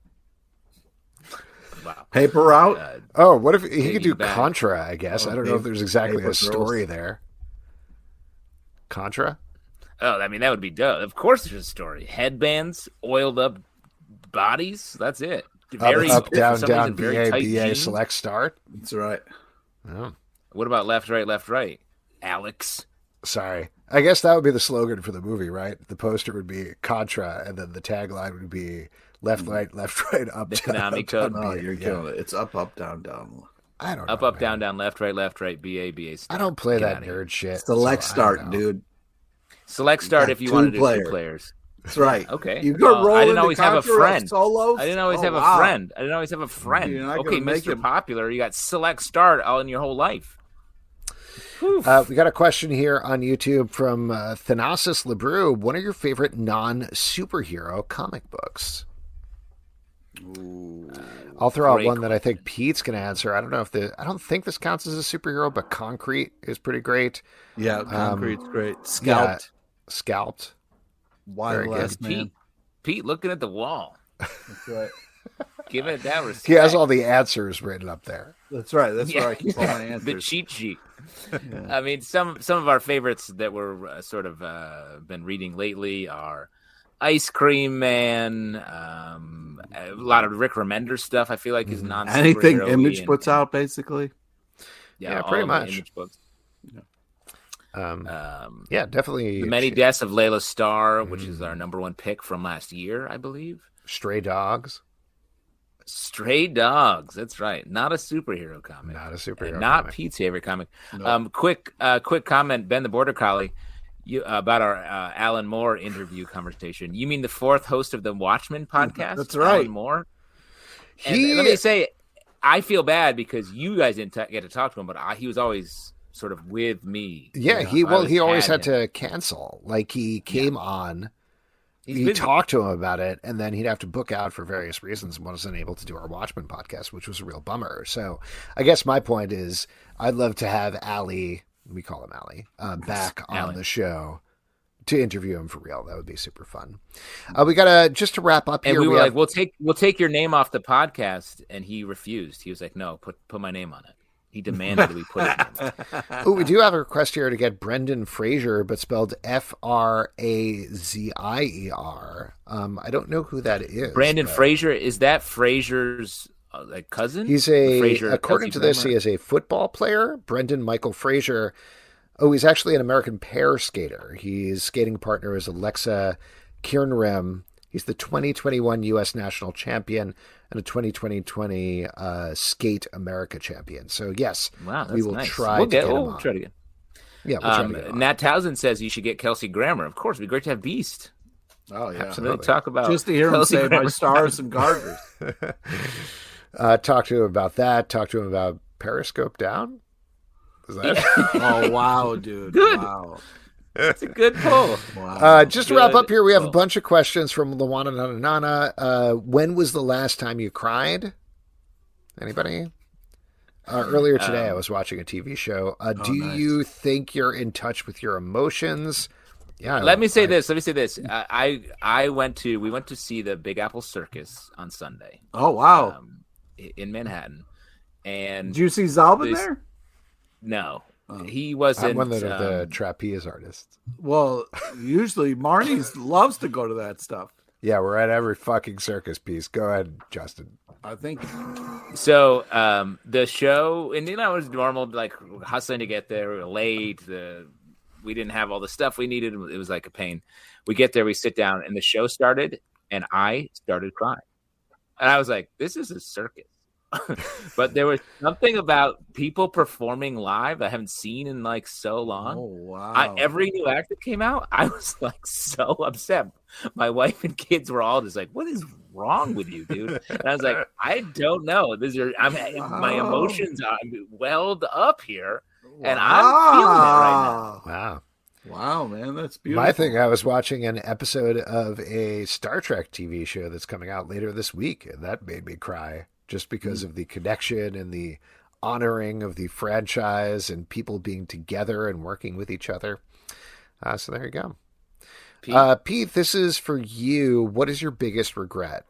Speaker 4: Wow.
Speaker 2: Paper Route.
Speaker 4: Uh,
Speaker 3: Oh, what if he could do
Speaker 4: Piggyback.
Speaker 3: Contra, I guess.
Speaker 2: Oh,
Speaker 3: I don't know if
Speaker 2: Paper-
Speaker 3: there's exactly
Speaker 2: Paper
Speaker 3: a story there. Contra?
Speaker 4: oh, I mean, that would be dope. Of course, there's a story. Headbands, oiled up bodies. That's it. Very
Speaker 3: up, up,
Speaker 4: for
Speaker 3: down,
Speaker 4: some
Speaker 3: down,
Speaker 4: reason,
Speaker 3: B
Speaker 4: very
Speaker 3: A,
Speaker 4: tight
Speaker 3: B A,
Speaker 4: jeans.
Speaker 3: select, start.
Speaker 2: That's right.
Speaker 3: Oh,
Speaker 4: What about left, right, left, right? Alex.
Speaker 3: sorry. I guess that would be the slogan for the movie, right? The poster would be Contra, and then the tagline would be left, right, left, right, up,
Speaker 4: The
Speaker 3: down,
Speaker 4: Konami
Speaker 3: up,
Speaker 4: code.
Speaker 3: down,
Speaker 2: No,
Speaker 3: B A.
Speaker 2: you're
Speaker 3: Yeah.
Speaker 2: killing it. It's up, up, down, down.
Speaker 3: I don't
Speaker 4: Up,
Speaker 3: know,
Speaker 4: up, down,
Speaker 3: man.
Speaker 4: down, left, right, left, right, B A, B A.
Speaker 3: I
Speaker 4: Start.
Speaker 3: don't play
Speaker 4: Get
Speaker 3: that
Speaker 4: outta here.
Speaker 3: nerd shit.
Speaker 2: Select
Speaker 3: so I
Speaker 2: start,
Speaker 3: don't know.
Speaker 2: dude.
Speaker 4: Select start
Speaker 2: got
Speaker 4: if you
Speaker 2: two
Speaker 4: want to do
Speaker 2: players.
Speaker 4: two players.
Speaker 2: That's right.
Speaker 4: Okay.
Speaker 2: You go
Speaker 4: Well,
Speaker 2: roll
Speaker 4: I didn't
Speaker 2: into
Speaker 4: always have a
Speaker 2: Contra
Speaker 4: friend.
Speaker 2: Solos?
Speaker 4: I didn't always
Speaker 2: Oh,
Speaker 4: have a
Speaker 2: wow.
Speaker 4: friend. I didn't always have a friend.
Speaker 2: You're not
Speaker 4: Okay,
Speaker 2: gonna make
Speaker 4: Mister
Speaker 2: him-
Speaker 4: Popular, you got select start all in your whole life. Whew.
Speaker 3: Uh, we got a question here on YouTube from uh, Thanasis LeBrew. What are your favorite non-superhero comic books? I'll throw
Speaker 4: Great
Speaker 3: out one that I think Pete's going to answer. I don't know if the I don't think this counts as a superhero, but Concrete is pretty great.
Speaker 2: Yeah, concrete's great. Scalped.
Speaker 3: Scalped.
Speaker 2: Wild
Speaker 3: very good.
Speaker 2: last man.
Speaker 4: Pete, Pete looking at the wall.
Speaker 2: That's right.
Speaker 4: Give it that respect.
Speaker 3: He has all the answers written up there.
Speaker 2: That's right. That's
Speaker 4: Yeah.
Speaker 2: where I keep all my
Speaker 4: the
Speaker 2: answers.
Speaker 4: cheat sheet. I mean, some some of our favorites that we're uh, sort of uh, been reading lately are Ice Cream Man. Um, a lot of Rick Remender stuff. I feel like is non
Speaker 2: Anything Image puts out, basically.
Speaker 4: Yeah,
Speaker 3: Yeah,
Speaker 4: all
Speaker 3: pretty
Speaker 4: of the
Speaker 3: much.
Speaker 4: Image books.
Speaker 3: Um,
Speaker 4: Um,
Speaker 3: yeah, definitely.
Speaker 4: the Many Deaths of Layla Starr, which is our number one pick from last year, I believe.
Speaker 3: Stray Dogs.
Speaker 4: Stray Dogs. That's right. Not a superhero comic.
Speaker 3: Not a superhero
Speaker 4: And not
Speaker 3: comic.
Speaker 4: Pete's favorite comic.
Speaker 2: No.
Speaker 4: Um, quick, uh, quick comment, Ben the Border Collie, you uh, about our uh, Alan Moore interview conversation. You mean the fourth host of the Watchmen podcast?
Speaker 2: That's right.
Speaker 4: Alan Moore. And
Speaker 3: He-
Speaker 4: let me say, I feel bad because you guys didn't t- get to talk to him, but I, he was always sort of with me.
Speaker 3: Yeah,
Speaker 4: You know,
Speaker 3: he
Speaker 4: I
Speaker 3: well,
Speaker 4: always
Speaker 3: he always
Speaker 4: had
Speaker 3: had
Speaker 4: him.
Speaker 3: to cancel. Like he came on.
Speaker 4: He's
Speaker 3: he
Speaker 4: busy.
Speaker 3: talked to him about it, and then he'd have to book out for various reasons and wasn't able to do our Watchmen podcast, which was a real bummer. So I guess my point is I'd love to have Ali, we call him Ali, uh, back on
Speaker 4: Ali.
Speaker 3: the show to interview him for real. That would be super fun. Uh, we got to, just to wrap up
Speaker 4: And
Speaker 3: here.
Speaker 4: we were
Speaker 3: have-
Speaker 4: like, "We'll take we'll take your name off the podcast," and he refused. He was like, "No, put put my name on it." He demanded that we put it in.
Speaker 3: Oh, we do have a request here to get Brendan Fraser, but spelled F R A Z I E R. Um, I don't know who that is.
Speaker 4: Brandon
Speaker 3: but...
Speaker 4: Fraser, is that Fraser's uh, like cousin?
Speaker 3: He's a,
Speaker 4: Fraser,
Speaker 3: according
Speaker 4: Kelsey
Speaker 3: to this,
Speaker 4: Grammer?
Speaker 3: he is a football player. Brendan Michael Fraser. Oh, he's actually an American pair skater. His skating partner is Alexa Kierenrem. He's the twenty twenty-one U S national champion and a twenty twenty uh, Skate America champion. So, yes,
Speaker 4: wow, that's
Speaker 3: we will
Speaker 4: nice.
Speaker 3: try
Speaker 4: we'll
Speaker 3: to
Speaker 4: get,
Speaker 3: get him
Speaker 4: we'll
Speaker 3: on.
Speaker 4: try to get.
Speaker 3: Yeah, we'll try
Speaker 4: Um,
Speaker 3: to get him on.
Speaker 4: Nat Townsend says you should get Kelsey Grammer. Of course, it'd be great to have Beast.
Speaker 2: Oh yeah,
Speaker 3: Absolutely.
Speaker 4: Really talk about
Speaker 2: just to hear him
Speaker 4: Kelsey
Speaker 2: say
Speaker 4: Grammer.
Speaker 2: my stars and garters.
Speaker 3: Uh, talk to him about that. Talk to him about Periscope Down. Is that?
Speaker 2: Oh wow, dude!
Speaker 4: Good.
Speaker 2: Wow,
Speaker 4: It's a good pull.
Speaker 2: wow.
Speaker 3: Uh, just to wrap
Speaker 4: Good.
Speaker 3: up here, we have a
Speaker 4: Oh.
Speaker 3: bunch of questions from Luana Nana Nana. Uh, when was the last time you cried? Anybody? Uh, earlier today, I
Speaker 4: Um,
Speaker 3: was watching a T V show. Uh,
Speaker 2: oh,
Speaker 3: do
Speaker 2: nice.
Speaker 3: you think you're in touch with your emotions? Yeah.
Speaker 4: Let me say
Speaker 3: I-
Speaker 4: this. Let me say this. I, I I went to we went to see the Big Apple Circus on Sunday
Speaker 2: oh wow.
Speaker 4: um, i- in Manhattan, and
Speaker 2: Did you see Zalban
Speaker 4: this-
Speaker 2: there?
Speaker 4: no,
Speaker 2: Oh.
Speaker 4: he wasn't.
Speaker 3: I'm one of the
Speaker 4: um,
Speaker 3: trapeze artists.
Speaker 2: Well, usually Marnie's loves to go to that stuff.
Speaker 3: Yeah, we're at every fucking circus piece. Go ahead, Justin.
Speaker 2: I think.
Speaker 4: So um, the show, and you know, it was normal, like hustling to get there. We were late. The we didn't have all the stuff we needed. It was like a pain. We get there, we sit down, and the show started, and I started crying. And I was like, "This is a circus." But there was something about people performing live I haven't seen in like so long.
Speaker 2: Oh wow.
Speaker 4: I, every new act that came out, I was like so upset. My wife and kids were all just like, "What is wrong with you, dude?" And I was like, "I don't know. These are I'm, my
Speaker 2: Wow.
Speaker 4: emotions are welled up here, and I'm feeling it right now."
Speaker 3: Wow.
Speaker 2: Wow, man, that's beautiful.
Speaker 3: My thing, I was watching an episode of a Star Trek T V show that's coming out later this week, and that made me cry just because of the connection and the honoring of the franchise and people being together and working with each other. Uh, so there you go.
Speaker 4: Pete,
Speaker 3: Uh, Pete, this is for you. What is your biggest regret?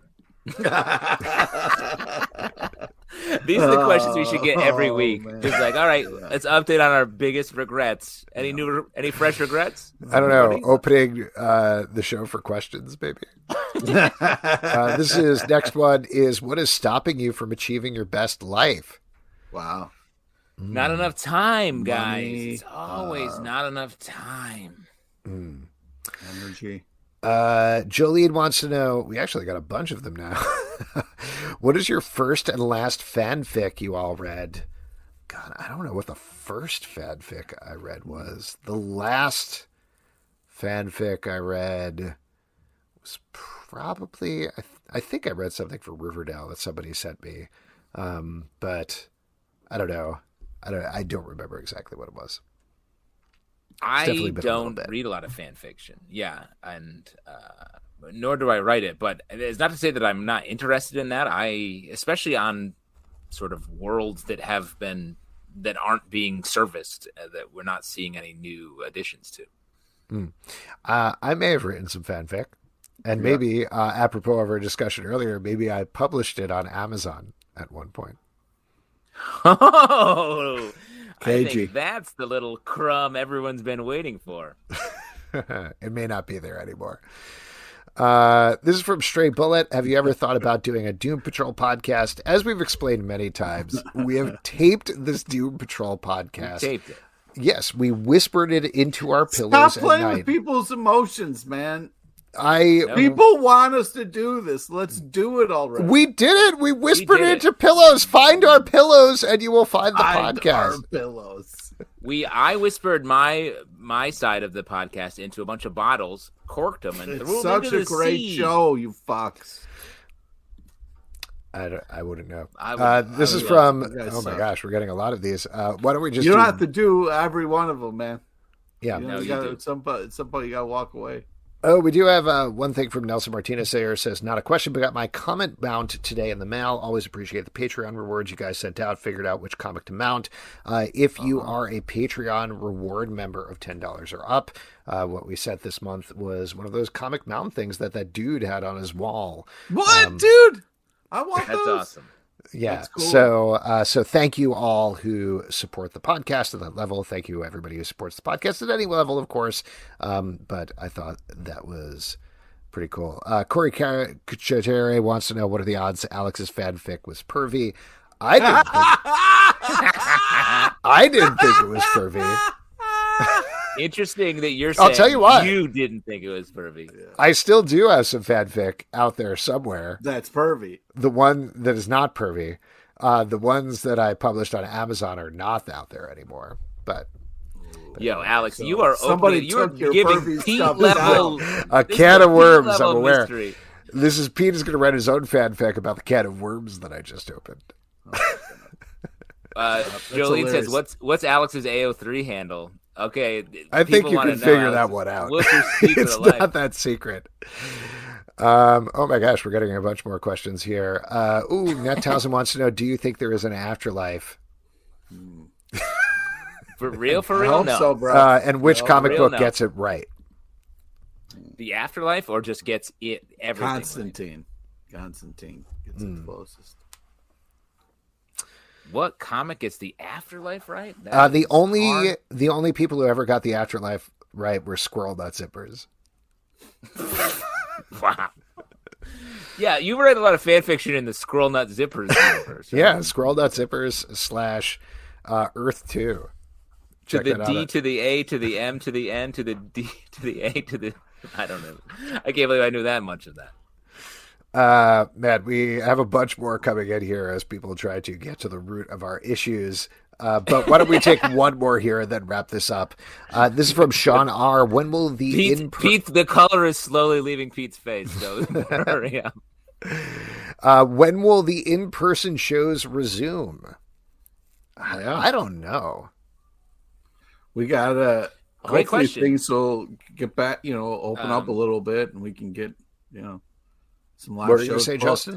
Speaker 4: These are the questions we should get every
Speaker 2: Oh,
Speaker 4: week.
Speaker 2: man.
Speaker 4: Just like, all right, let's update on our biggest regrets. Any new, any fresh regrets?
Speaker 3: I don't know.
Speaker 4: Anybody?
Speaker 3: Opening uh, the show for questions, maybe. uh, this is next one is what is stopping you from achieving your best life?
Speaker 2: Wow.
Speaker 4: Not enough time, guys.
Speaker 2: Money,
Speaker 4: It's always
Speaker 2: uh,
Speaker 4: not enough time.
Speaker 3: Mm.
Speaker 2: Energy.
Speaker 3: Uh, Jolene wants to know, we actually got a bunch of them now. What is your first and last fanfic you all read? God, I don't know what the first fanfic I read was. The last fanfic I read was probably, I, th- I think I read something for Riverdale that somebody sent me. Um, but I don't know. I don't, I don't remember exactly what it was.
Speaker 4: I
Speaker 3: definitely been a little
Speaker 4: don't
Speaker 3: bit.
Speaker 4: read a lot of fan fiction. Yeah, and uh, nor do I write it. But it's not to say that I'm not interested in that. I, especially on sort of worlds that have been that aren't being serviced, uh, that we're not seeing any new additions to.
Speaker 3: Uh, I may have written some fanfic, and maybe, uh, apropos of our discussion earlier, maybe I published it on Amazon at one point.
Speaker 4: Oh, I
Speaker 2: K G.
Speaker 4: think that's the little crumb everyone's been waiting for.
Speaker 3: It may not be there anymore. Uh, this is from Stray Bullet. Have you ever thought about doing a Doom Patrol podcast? As we've explained many times, we have taped this Doom Patrol podcast.
Speaker 4: Taped it.
Speaker 3: Yes, we whispered it into our
Speaker 2: Stop
Speaker 3: pillows at
Speaker 2: playing
Speaker 3: night.
Speaker 2: with people's emotions, man.
Speaker 3: I
Speaker 4: No.
Speaker 2: People want us to do this. Let's do it already.
Speaker 3: we did it. We whispered
Speaker 4: did
Speaker 3: it
Speaker 4: it.
Speaker 3: into pillows. Find our pillows, and you will find the
Speaker 2: Find our
Speaker 3: podcast.
Speaker 2: pillows.
Speaker 4: We I whispered my my side of the podcast into a bunch of bottles, corked them, and threw
Speaker 2: It's
Speaker 4: them
Speaker 2: such
Speaker 4: into
Speaker 2: a
Speaker 4: the
Speaker 2: great
Speaker 4: sea.
Speaker 2: show, you fucks.
Speaker 3: I, don't, I wouldn't know.
Speaker 4: I would-
Speaker 3: uh, this
Speaker 2: I
Speaker 3: is
Speaker 2: would-
Speaker 3: from.
Speaker 2: you guys
Speaker 3: Oh my
Speaker 2: suck.
Speaker 3: gosh, we're getting a lot of these. Uh, why don't we just?
Speaker 2: You don't
Speaker 3: do-
Speaker 2: have to do every one of them, man.
Speaker 3: Yeah.
Speaker 2: You know,
Speaker 4: No,
Speaker 2: you
Speaker 4: you
Speaker 2: gotta,
Speaker 4: do.
Speaker 2: at some point, at some point, you gotta walk away.
Speaker 3: Oh, we do have uh, one thing from Nelson Martinez there. Says, not a question, but got my comment mount today in the mail. Always appreciate the Patreon rewards you guys sent out. Figured out which comic to mount. Uh, if you are a Patreon reward member of ten dollars or up, uh, what we sent this month was one of those comic mount things that that dude had on his wall.
Speaker 2: What,
Speaker 3: Um,
Speaker 2: dude? I want
Speaker 4: That's
Speaker 2: those.
Speaker 4: awesome.
Speaker 3: Yeah.
Speaker 2: That's cool.
Speaker 3: So, uh, so thank you all who support the podcast at that level. Thank you everybody who supports the podcast at any level, of course. Um, but I thought that was pretty cool. Uh, Corey Cachetere wants to know what are the odds Alex's fanfic was pervy. I didn't think, I didn't think it was pervy.
Speaker 4: Interesting that you're saying
Speaker 3: I'll tell you what.
Speaker 4: You didn't think it was pervy.
Speaker 3: I still do have some fanfic out there somewhere.
Speaker 2: That's pervy.
Speaker 3: The one that is not pervy. Uh, the ones that I published on Amazon are not out there anymore. But, but
Speaker 4: Yo, Alex,
Speaker 2: so
Speaker 4: you are
Speaker 2: somebody
Speaker 4: opening, you are
Speaker 2: took your
Speaker 4: giving
Speaker 2: pervy
Speaker 4: Pete
Speaker 2: stuff
Speaker 4: level
Speaker 3: a
Speaker 4: this
Speaker 3: can
Speaker 4: is
Speaker 3: of
Speaker 4: Pete
Speaker 3: worms,
Speaker 4: level
Speaker 3: I'm aware.
Speaker 4: mystery.
Speaker 3: This is Pete is going to write his own fanfic about the can of worms that I just opened.
Speaker 4: Uh, Jolene says, "What's what's Alex's A O three handle?" Okay,
Speaker 3: I think you
Speaker 4: wanna
Speaker 3: can
Speaker 4: know,
Speaker 3: figure
Speaker 4: Alex.
Speaker 3: that one out.
Speaker 4: What's your secret
Speaker 3: It's
Speaker 4: of life?
Speaker 3: not that secret. Um, oh my gosh, we're getting a bunch more questions here. Uh, ooh, Net Townsend wants to know: do you think there is an afterlife?
Speaker 4: For real, for
Speaker 2: I
Speaker 4: real,
Speaker 2: hope
Speaker 4: no.
Speaker 2: so, bro.
Speaker 3: Uh, and which
Speaker 2: No,
Speaker 3: comic
Speaker 4: real
Speaker 3: book
Speaker 4: no.
Speaker 3: gets it right?
Speaker 4: The afterlife, or just gets it everything. right?
Speaker 2: Constantine. Constantine gets
Speaker 3: Hmm.
Speaker 2: it closest.
Speaker 4: What comic gets the afterlife right? That
Speaker 3: Uh, the
Speaker 4: is
Speaker 3: only
Speaker 4: hard.
Speaker 3: the only people who ever got the afterlife right were Squirrel Nut Zippers.
Speaker 4: Wow. Yeah, you read a lot of fan fiction in the Squirrel Nut Zippers universe. Right?
Speaker 3: Yeah, Squirrel Nut Zippers slash uh, Earth Two.
Speaker 4: To
Speaker 3: Check
Speaker 4: the
Speaker 3: that
Speaker 4: D
Speaker 3: out.
Speaker 4: to the A to the M to the N to the D to the A to the. I don't know. I can't believe I knew that much of that.
Speaker 3: Uh, man, we have a bunch more coming in here as people try to get to the root of our issues. Uh, but why don't we take one more here and then wrap this up? Uh, this is from Sean R. When will the
Speaker 4: Pete,
Speaker 3: in
Speaker 4: Pete, the color is slowly leaving Pete's face. So hurry up.
Speaker 3: uh, when will the in person shows resume? I,
Speaker 2: Yeah.
Speaker 3: I don't know.
Speaker 2: We gotta
Speaker 4: Great
Speaker 2: hopefully
Speaker 4: question.
Speaker 2: things will get back, you know, open up a
Speaker 4: Um,
Speaker 2: little bit, and we can get, you know, some live
Speaker 3: What were you going
Speaker 2: shows
Speaker 3: to say,
Speaker 2: booked.
Speaker 3: Justin?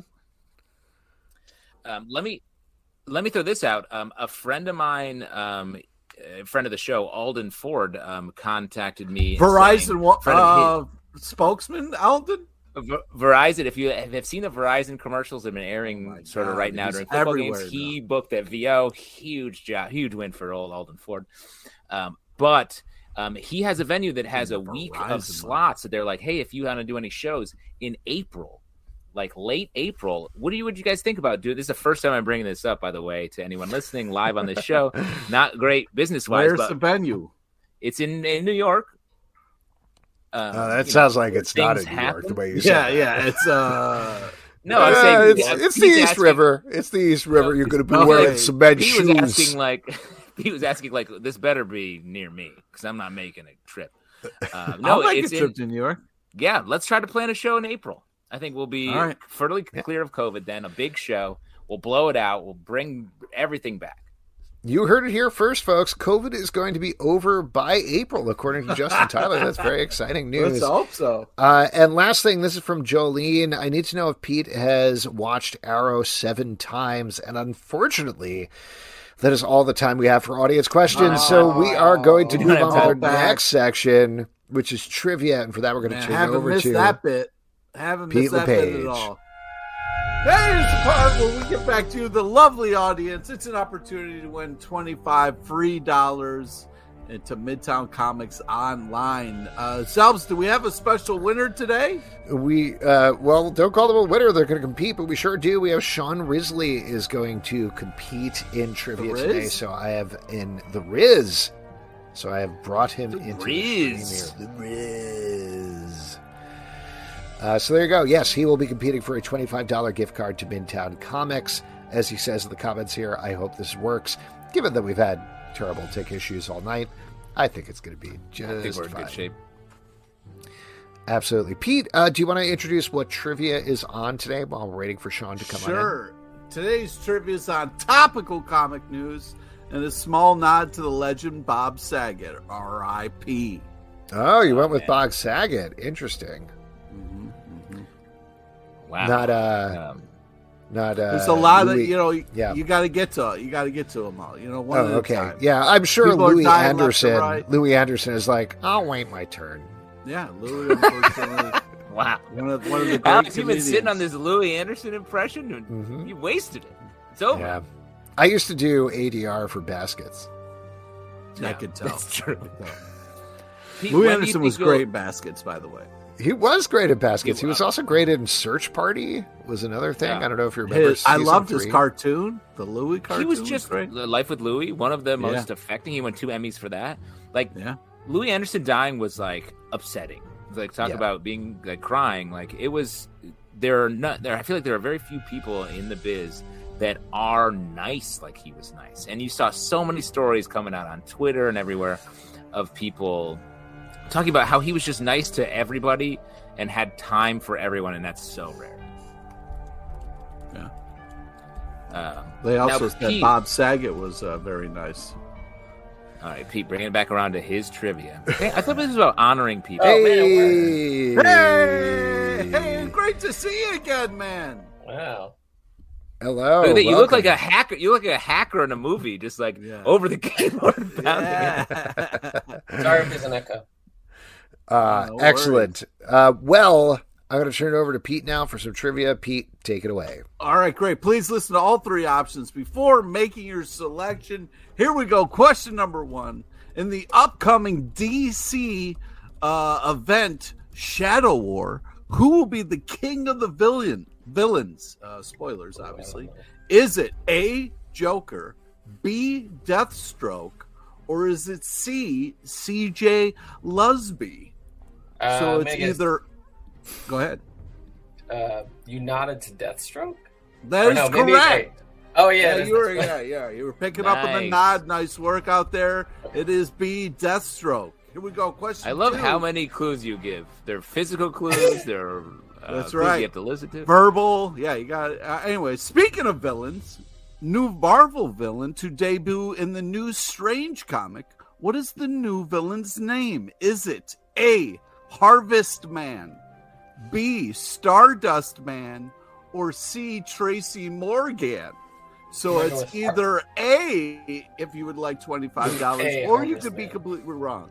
Speaker 4: Um, let me let me throw this out. Um, a friend of mine, um, a friend of the show, Alden Ford, um, contacted me.
Speaker 2: Verizon
Speaker 4: saying-
Speaker 2: wa-
Speaker 4: friend of
Speaker 2: uh, spokesman Alden.
Speaker 4: Ver- Verizon, if you have seen the Verizon commercials that have been airing
Speaker 2: Oh my
Speaker 4: sort of
Speaker 2: God,
Speaker 4: right now
Speaker 2: he's
Speaker 4: during football
Speaker 2: everywhere
Speaker 4: games, he booked at V O. Huge job, huge win for old Alden Ford. Um, but um, he has a venue that has a week
Speaker 2: Verizon,
Speaker 4: of slots. So they're like, hey, if you want to do any shows in April, like late April, what do you would you guys think about doing? This is the first time I'm bringing this up, by the way, to anyone listening live on this show. Not great business wise,
Speaker 2: Where's
Speaker 4: but
Speaker 2: the venue?
Speaker 4: it's in, in New York. Um,
Speaker 3: Uh, that
Speaker 4: you
Speaker 3: sounds
Speaker 4: know,
Speaker 3: like it's not
Speaker 4: things
Speaker 3: in New York the
Speaker 4: happen.
Speaker 3: way you
Speaker 2: Yeah,
Speaker 3: said it.
Speaker 2: yeah, it's uh.
Speaker 4: No, I'm
Speaker 3: Uh,
Speaker 4: saying
Speaker 3: it's,
Speaker 4: yeah,
Speaker 3: it's the
Speaker 4: Pete's
Speaker 3: East
Speaker 4: asking-
Speaker 3: River. It's the East River. You're going to be
Speaker 2: okay.
Speaker 3: wearing some bad
Speaker 4: He
Speaker 3: shoes.
Speaker 4: was asking like he was asking like this better be near me because I'm not making a trip. Uh, no,
Speaker 2: I'll make
Speaker 4: it's
Speaker 2: a
Speaker 4: in,
Speaker 2: trip to New York.
Speaker 4: yeah. Let's try to plan a show in April. I think we'll be
Speaker 2: All right.
Speaker 4: fairly clear of COVID then. A big show. We'll blow it out. We'll bring everything back.
Speaker 3: You heard it here first, folks. COVID is going to be over by April, according to Justin Tyler. That's very exciting news.
Speaker 2: Let's hope so.
Speaker 3: Uh, and last thing, this is from Jolene. I need to know if Pete has watched Arrow seven times. And unfortunately, that is all the time we have for audience questions. so we are going to
Speaker 2: Oh,
Speaker 3: move on to our
Speaker 2: back.
Speaker 3: next section, which is trivia. And for that, we're going to
Speaker 2: Man,
Speaker 3: turn it
Speaker 2: haven't
Speaker 3: over
Speaker 2: missed
Speaker 3: to
Speaker 2: that bit. Haven't
Speaker 3: Pete
Speaker 2: missed that bit
Speaker 3: LePage.
Speaker 2: at all. That is the part where we get back to the lovely audience. It's an opportunity to win twenty-five free dollars into Midtown Comics Online. Uh, Selbs, do we have a special winner today?
Speaker 3: We, uh, well, don't call them a winner. They're going to compete, but we sure do. We have Sean Risley is going to compete in trivia
Speaker 2: The
Speaker 3: today.
Speaker 2: Riz?
Speaker 3: So I have in the Riz. So I have brought him
Speaker 4: The
Speaker 3: into
Speaker 4: Riz.
Speaker 3: the premiere. The Riz. Uh, so there you go. Yes, he will be competing for a twenty-five dollars gift card to Midtown Comics. As he says in the comments here, I hope this works. Given that we've had terrible tick issues all night, I think it's going to be just
Speaker 4: I think we're in
Speaker 3: fine.
Speaker 4: good shape.
Speaker 3: Absolutely. Pete, uh, do you want to introduce what trivia is on today while we're waiting for Sean to come on in?
Speaker 2: Sure. Today's trivia is on topical comic news and a small nod to the legend Bob Saget, R I P
Speaker 3: Oh, you went with
Speaker 4: man.
Speaker 3: Bob Saget. Interesting.
Speaker 4: Wow.
Speaker 3: Not, uh,
Speaker 4: Um,
Speaker 3: not, uh,
Speaker 2: There's a lot
Speaker 3: Louis-
Speaker 2: of, you know, you,
Speaker 3: yeah.
Speaker 2: you got to get to You got to get to them all. You know, one
Speaker 3: Oh,
Speaker 2: at a
Speaker 3: okay.
Speaker 2: time.
Speaker 3: Yeah, I'm sure
Speaker 2: People are
Speaker 3: Louis
Speaker 2: dying left
Speaker 3: Anderson,
Speaker 2: and right.
Speaker 3: Louis Anderson is like, I'll wait my turn.
Speaker 2: Yeah, Louis, unfortunately,
Speaker 4: wow.
Speaker 2: one of, one of the great
Speaker 4: Alex, you've been
Speaker 2: comedians.
Speaker 4: sitting on this Louis Anderson impression, and
Speaker 3: Mhm.
Speaker 4: you wasted it. It's over.
Speaker 3: Yeah. I used to do A D R for baskets.
Speaker 2: I could tell.
Speaker 4: That's true. Pete,
Speaker 2: Louis
Speaker 4: when do you
Speaker 2: Anderson
Speaker 4: think
Speaker 2: was
Speaker 4: you'll-
Speaker 2: great in baskets, by the way.
Speaker 3: He was great at baskets. He was
Speaker 4: He
Speaker 3: also great in Search Party. Was another thing.
Speaker 4: Yeah.
Speaker 3: I don't know if you remember.
Speaker 2: His, I
Speaker 3: season
Speaker 2: loved his
Speaker 3: three.
Speaker 2: cartoon, the Louis cartoon.
Speaker 4: He was just
Speaker 2: great.
Speaker 4: Life with Louis, one of the most
Speaker 2: Yeah.
Speaker 4: affecting. He won two Emmys for that. Like
Speaker 2: Yeah.
Speaker 4: Louis Anderson dying was like upsetting. Like talk
Speaker 3: Yeah.
Speaker 4: about being like crying. Like it was. There are not there. I feel like there are very few people in the biz that are nice like he was nice. And you saw so many stories coming out on Twitter and everywhere of people talking about how he was just nice to everybody and had time for everyone, and that's so rare.
Speaker 2: Yeah.
Speaker 4: Um,
Speaker 2: They also
Speaker 4: now,
Speaker 2: said
Speaker 4: Pete-
Speaker 2: Bob Saget was uh, very nice.
Speaker 4: All right, Pete, bringing it back around to his trivia. Hey, I thought this was about honoring people.
Speaker 7: Oh, man,
Speaker 3: Hey,
Speaker 2: Hey, hey, great to see you again, man.
Speaker 7: Wow.
Speaker 3: hello.
Speaker 4: Look at that, you look
Speaker 3: welcome.
Speaker 4: like a hacker. You look like a hacker in a movie, just like
Speaker 2: Yeah.
Speaker 4: over the keyboard. pounding it.
Speaker 2: Yeah.
Speaker 7: Sorry if there's an echo.
Speaker 3: Uh,
Speaker 2: No
Speaker 3: excellent. Uh, well, I'm going to turn it over to Pete now for some trivia. Pete, take it away.
Speaker 2: All right, great. Please listen to all three options before making your selection. Here we go. Question number one. In the upcoming D C uh, event, Shadow War, who will be the king of the villain villains? Uh, spoilers, obviously. Is it A, Joker, B, Deathstroke, or is it C, C J Lusby?
Speaker 7: Uh,
Speaker 2: So it's
Speaker 7: Megan,
Speaker 2: either. Go ahead.
Speaker 7: Uh, you nodded to Deathstroke?
Speaker 2: That
Speaker 7: Or
Speaker 2: is
Speaker 7: no, maybe it's
Speaker 2: correct.
Speaker 7: A. Oh, yeah.
Speaker 2: Yeah,
Speaker 7: it is
Speaker 2: you were.
Speaker 7: Deathstroke.
Speaker 2: Yeah, yeah, you were picking up on the
Speaker 4: Nice.
Speaker 2: nod. Nice work out there. It is B, Deathstroke. Here we go. Question.
Speaker 4: I love
Speaker 2: two.
Speaker 4: how many clues you give. They're physical clues. They're uh,
Speaker 2: That's
Speaker 4: clues
Speaker 2: right.
Speaker 4: You have to listen to.
Speaker 2: verbal. Yeah, you got it. Uh, anyway, speaking of villains, new Marvel villain to debut in the new Strange comic. What is the new villain's name? Is it A, Harvest Man, B, Stardust Man, or C, Tracy Morgan? So
Speaker 7: I'm gonna
Speaker 2: it's
Speaker 7: go with
Speaker 2: either A, if you would like twenty-five dollars,
Speaker 7: A,
Speaker 2: or you
Speaker 7: Harvest
Speaker 2: could be
Speaker 7: Man.
Speaker 2: completely wrong.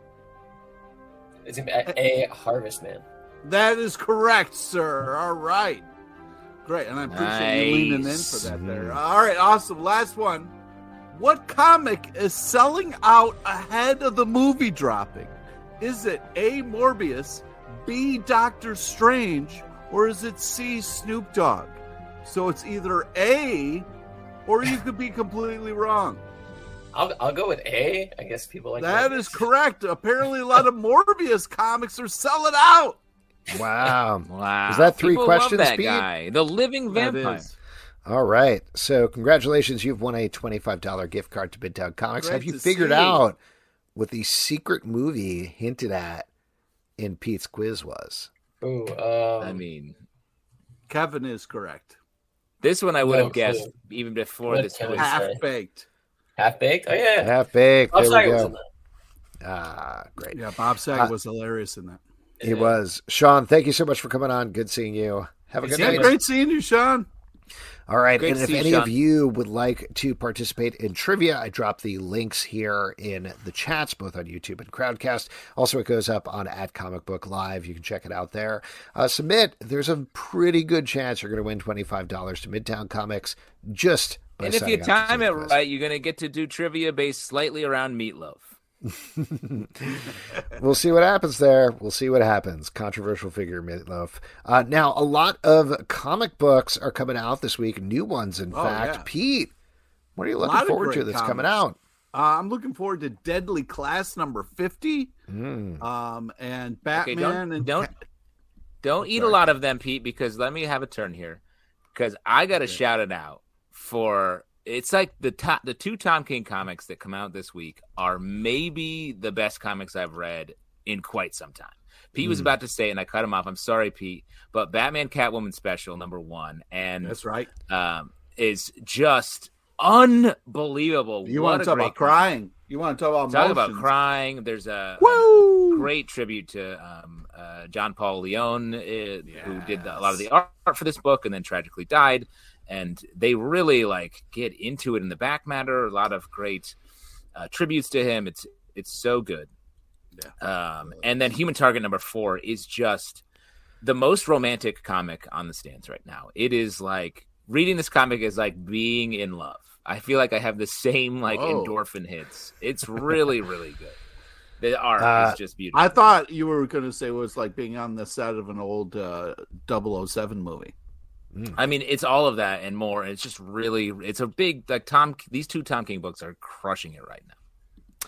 Speaker 7: It's a, a Harvest Man.
Speaker 2: That is correct, sir. All right. Great. And I appreciate you leaning in
Speaker 4: Nice.
Speaker 2: for that there. All right. Awesome. Last one. What comic is selling out ahead of the movie dropping? Is it A, Morbius, B, Doctor Strange, or is it C, Snoop Dogg? So it's either A, or you could be completely wrong.
Speaker 7: I'll, I'll go with A. I guess people like
Speaker 2: That
Speaker 7: Morbius.
Speaker 2: is correct. Apparently, a lot of Morbius comics are selling out.
Speaker 3: Wow.
Speaker 4: Wow.
Speaker 3: Is that three
Speaker 4: People
Speaker 3: questions,
Speaker 4: love that
Speaker 3: Pete?
Speaker 4: guy. The living
Speaker 2: That
Speaker 4: vampire.
Speaker 2: is.
Speaker 3: All right. So, congratulations. You've won a twenty-five dollars gift card to Midtown Comics.
Speaker 2: Great
Speaker 3: Have you
Speaker 2: to
Speaker 3: figured
Speaker 2: see.
Speaker 3: out what the secret movie hinted at in Pete's quiz was?
Speaker 7: Ooh, um,
Speaker 4: I mean,
Speaker 2: Kevin is correct.
Speaker 4: this one I would
Speaker 7: No
Speaker 4: have guessed
Speaker 7: clue.
Speaker 4: even before
Speaker 7: What
Speaker 4: this
Speaker 7: can
Speaker 4: quiz.
Speaker 7: I
Speaker 2: Half
Speaker 7: say?
Speaker 2: baked.
Speaker 7: Half Baked? Oh, yeah.
Speaker 3: Half baked.
Speaker 7: Bob
Speaker 3: There
Speaker 7: Saget
Speaker 3: we
Speaker 7: was in
Speaker 3: go.
Speaker 7: that.
Speaker 3: Ah, great.
Speaker 2: Yeah, Bob Saget
Speaker 3: Uh,
Speaker 2: was hilarious in that.
Speaker 3: He
Speaker 7: Yeah.
Speaker 3: was. Sean, thank you so much for coming on. Good seeing you. Have a good
Speaker 7: Good
Speaker 2: Yeah,
Speaker 3: night.
Speaker 7: seeing
Speaker 2: great seeing you, Sean.
Speaker 3: All right.
Speaker 4: Great
Speaker 3: and
Speaker 4: to
Speaker 3: if
Speaker 4: see you,
Speaker 3: any of
Speaker 4: Sean.
Speaker 3: you would like to participate in trivia, I drop the links here in the chats, both on YouTube and Crowdcast. Also, it goes up on at Comic Book Live. You can check it out there. Uh, submit. There's a pretty good chance you're going to win twenty-five dollars to Midtown Comics just by
Speaker 4: And if you
Speaker 3: signing up to
Speaker 4: time
Speaker 3: take
Speaker 4: it
Speaker 3: the quiz.
Speaker 4: right, you're going to get to do trivia based slightly around Meatloaf.
Speaker 3: We'll see what happens there. We'll see what happens. Controversial figure, Meatloaf. Uh, now, a lot of comic books are coming out this week. New ones, in
Speaker 2: Oh,
Speaker 3: fact.
Speaker 2: yeah.
Speaker 3: Pete, what are you
Speaker 2: lot
Speaker 3: looking
Speaker 2: of
Speaker 3: forward to
Speaker 2: great
Speaker 3: that's coming
Speaker 2: comics.
Speaker 3: out?
Speaker 2: Uh, I'm looking forward to Deadly Class number fifty.
Speaker 3: Mm.
Speaker 2: Um, and
Speaker 4: Okay,
Speaker 2: Batman
Speaker 4: don't
Speaker 2: and
Speaker 4: don't
Speaker 2: Ca-
Speaker 4: don't eat a
Speaker 2: sorry.
Speaker 4: lot of them, Pete, because let me have a turn here. Because I got to shout it out for it's like the top the two Tom King comics that come out this week are maybe the best comics I've read in quite some time. Pete was
Speaker 3: Mm.
Speaker 4: about to say, and I cut him off. I'm sorry, Pete, but Batman Catwoman special number one and
Speaker 2: That's right.
Speaker 4: um, is just unbelievable.
Speaker 2: You
Speaker 4: What
Speaker 2: want
Speaker 4: a
Speaker 2: to talk
Speaker 4: great
Speaker 2: about
Speaker 4: comic.
Speaker 2: crying? You want to talk about
Speaker 4: Talk about
Speaker 2: emotions.
Speaker 4: crying. There's a,
Speaker 2: Woo!
Speaker 4: a great tribute to um, uh, John Paul Leon, uh, who did the, a lot of the art for this book and then tragically died. And they really like get into it in the back matter. A lot of great uh, tributes to him. It's it's so good. Um, and then Human Target number four is just the most romantic comic on the stands right now. It is like reading this comic is like being in love. I feel like I have the same like
Speaker 2: Whoa.
Speaker 4: endorphin hits. It's really, really good. The art
Speaker 3: Uh,
Speaker 4: is just beautiful.
Speaker 2: I thought you were going to say it was like being on the set of an old uh, double oh seven movie.
Speaker 4: I mean, it's all of that and more. It's just really, it's a big, like Tom, these two Tom King books are crushing it right now.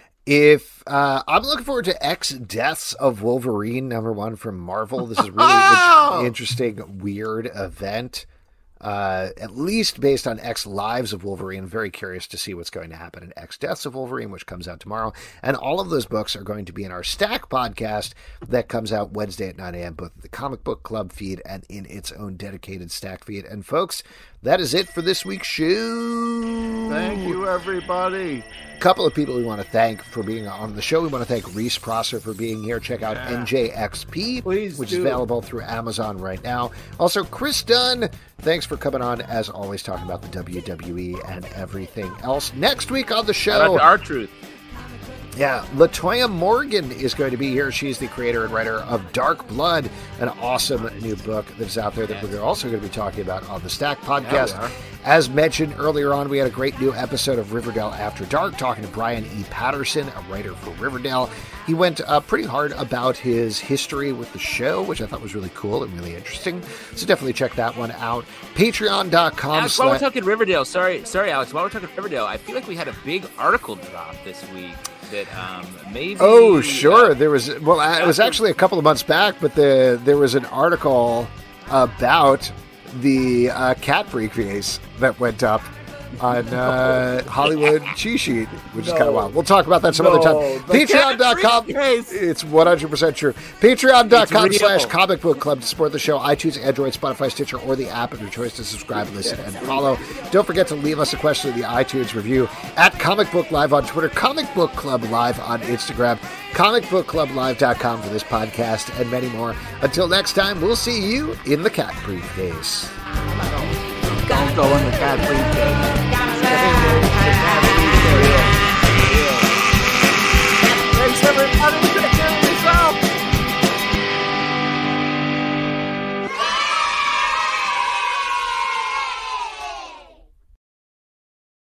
Speaker 3: If uh, I'm looking forward to X Deaths of Wolverine, number one from Marvel. This is really an interesting, weird event. Uh, at least based on X Lives of Wolverine. Very curious to see what's going to happen in X Deaths of Wolverine, which comes out tomorrow. And all of those books are going to be in our Stack podcast that comes out Wednesday at nine a.m., both the Comic Book Club feed and in its own dedicated Stack feed. And folks, that is it for this week's show.
Speaker 2: Thank you, everybody.
Speaker 3: A couple of people we want to thank for being on the show. We want to thank Reese Prosser for being here. Check out
Speaker 2: Yeah.
Speaker 3: N J X P,
Speaker 2: Please
Speaker 3: which
Speaker 2: do.
Speaker 3: is available through Amazon right now. Also, Chris Dunn, thanks for coming on, as always, talking about the W W E and everything else. Next week on the
Speaker 4: Shout
Speaker 3: show,
Speaker 4: out to R-Truth.
Speaker 3: yeah, LaToya Morgan is going to be here. She's the creator and writer of Dark Blood, an awesome new book that is out there that we're also going to be talking about on the Stack podcast.
Speaker 2: Yeah, we are.
Speaker 3: As mentioned earlier on, we had a great new episode of Riverdale After Dark talking to Brian E. Patterson, a writer for Riverdale. He went uh, pretty hard about his history with the show, which I thought was really cool and really interesting. So definitely check that one out. Patreon.com
Speaker 4: Alex, while we're
Speaker 3: slash...
Speaker 4: talking Riverdale, sorry, sorry, Alex. While we're talking Riverdale, I feel like we had a big article drop this week that um, maybe.
Speaker 3: Oh, sure.
Speaker 4: uh,
Speaker 3: There was, well, it was actually a couple of months back, but the there was an article about the uh, cat briefcase that went up on uh, Hollywood Cheat Sheet, which is kind of
Speaker 2: No.
Speaker 3: wild. We'll talk about that some
Speaker 2: No,
Speaker 3: other time.
Speaker 2: the cat
Speaker 3: Patreon.com.
Speaker 2: briefcase.
Speaker 3: It's one hundred percent true. Patreon.com
Speaker 4: It's
Speaker 3: slash
Speaker 4: real.
Speaker 3: comic book club to support the show. iTunes, Android, Spotify, Stitcher, or the app of your choice to subscribe, listen, and follow. Don't forget to leave us a question in the iTunes review at Comic Book Live on Twitter, Comic Book Club Live on Instagram, comic book club live dot com for this podcast, and many more. Until next time, we'll see you in the cat briefcase.
Speaker 2: Don't go in the cat briefcase.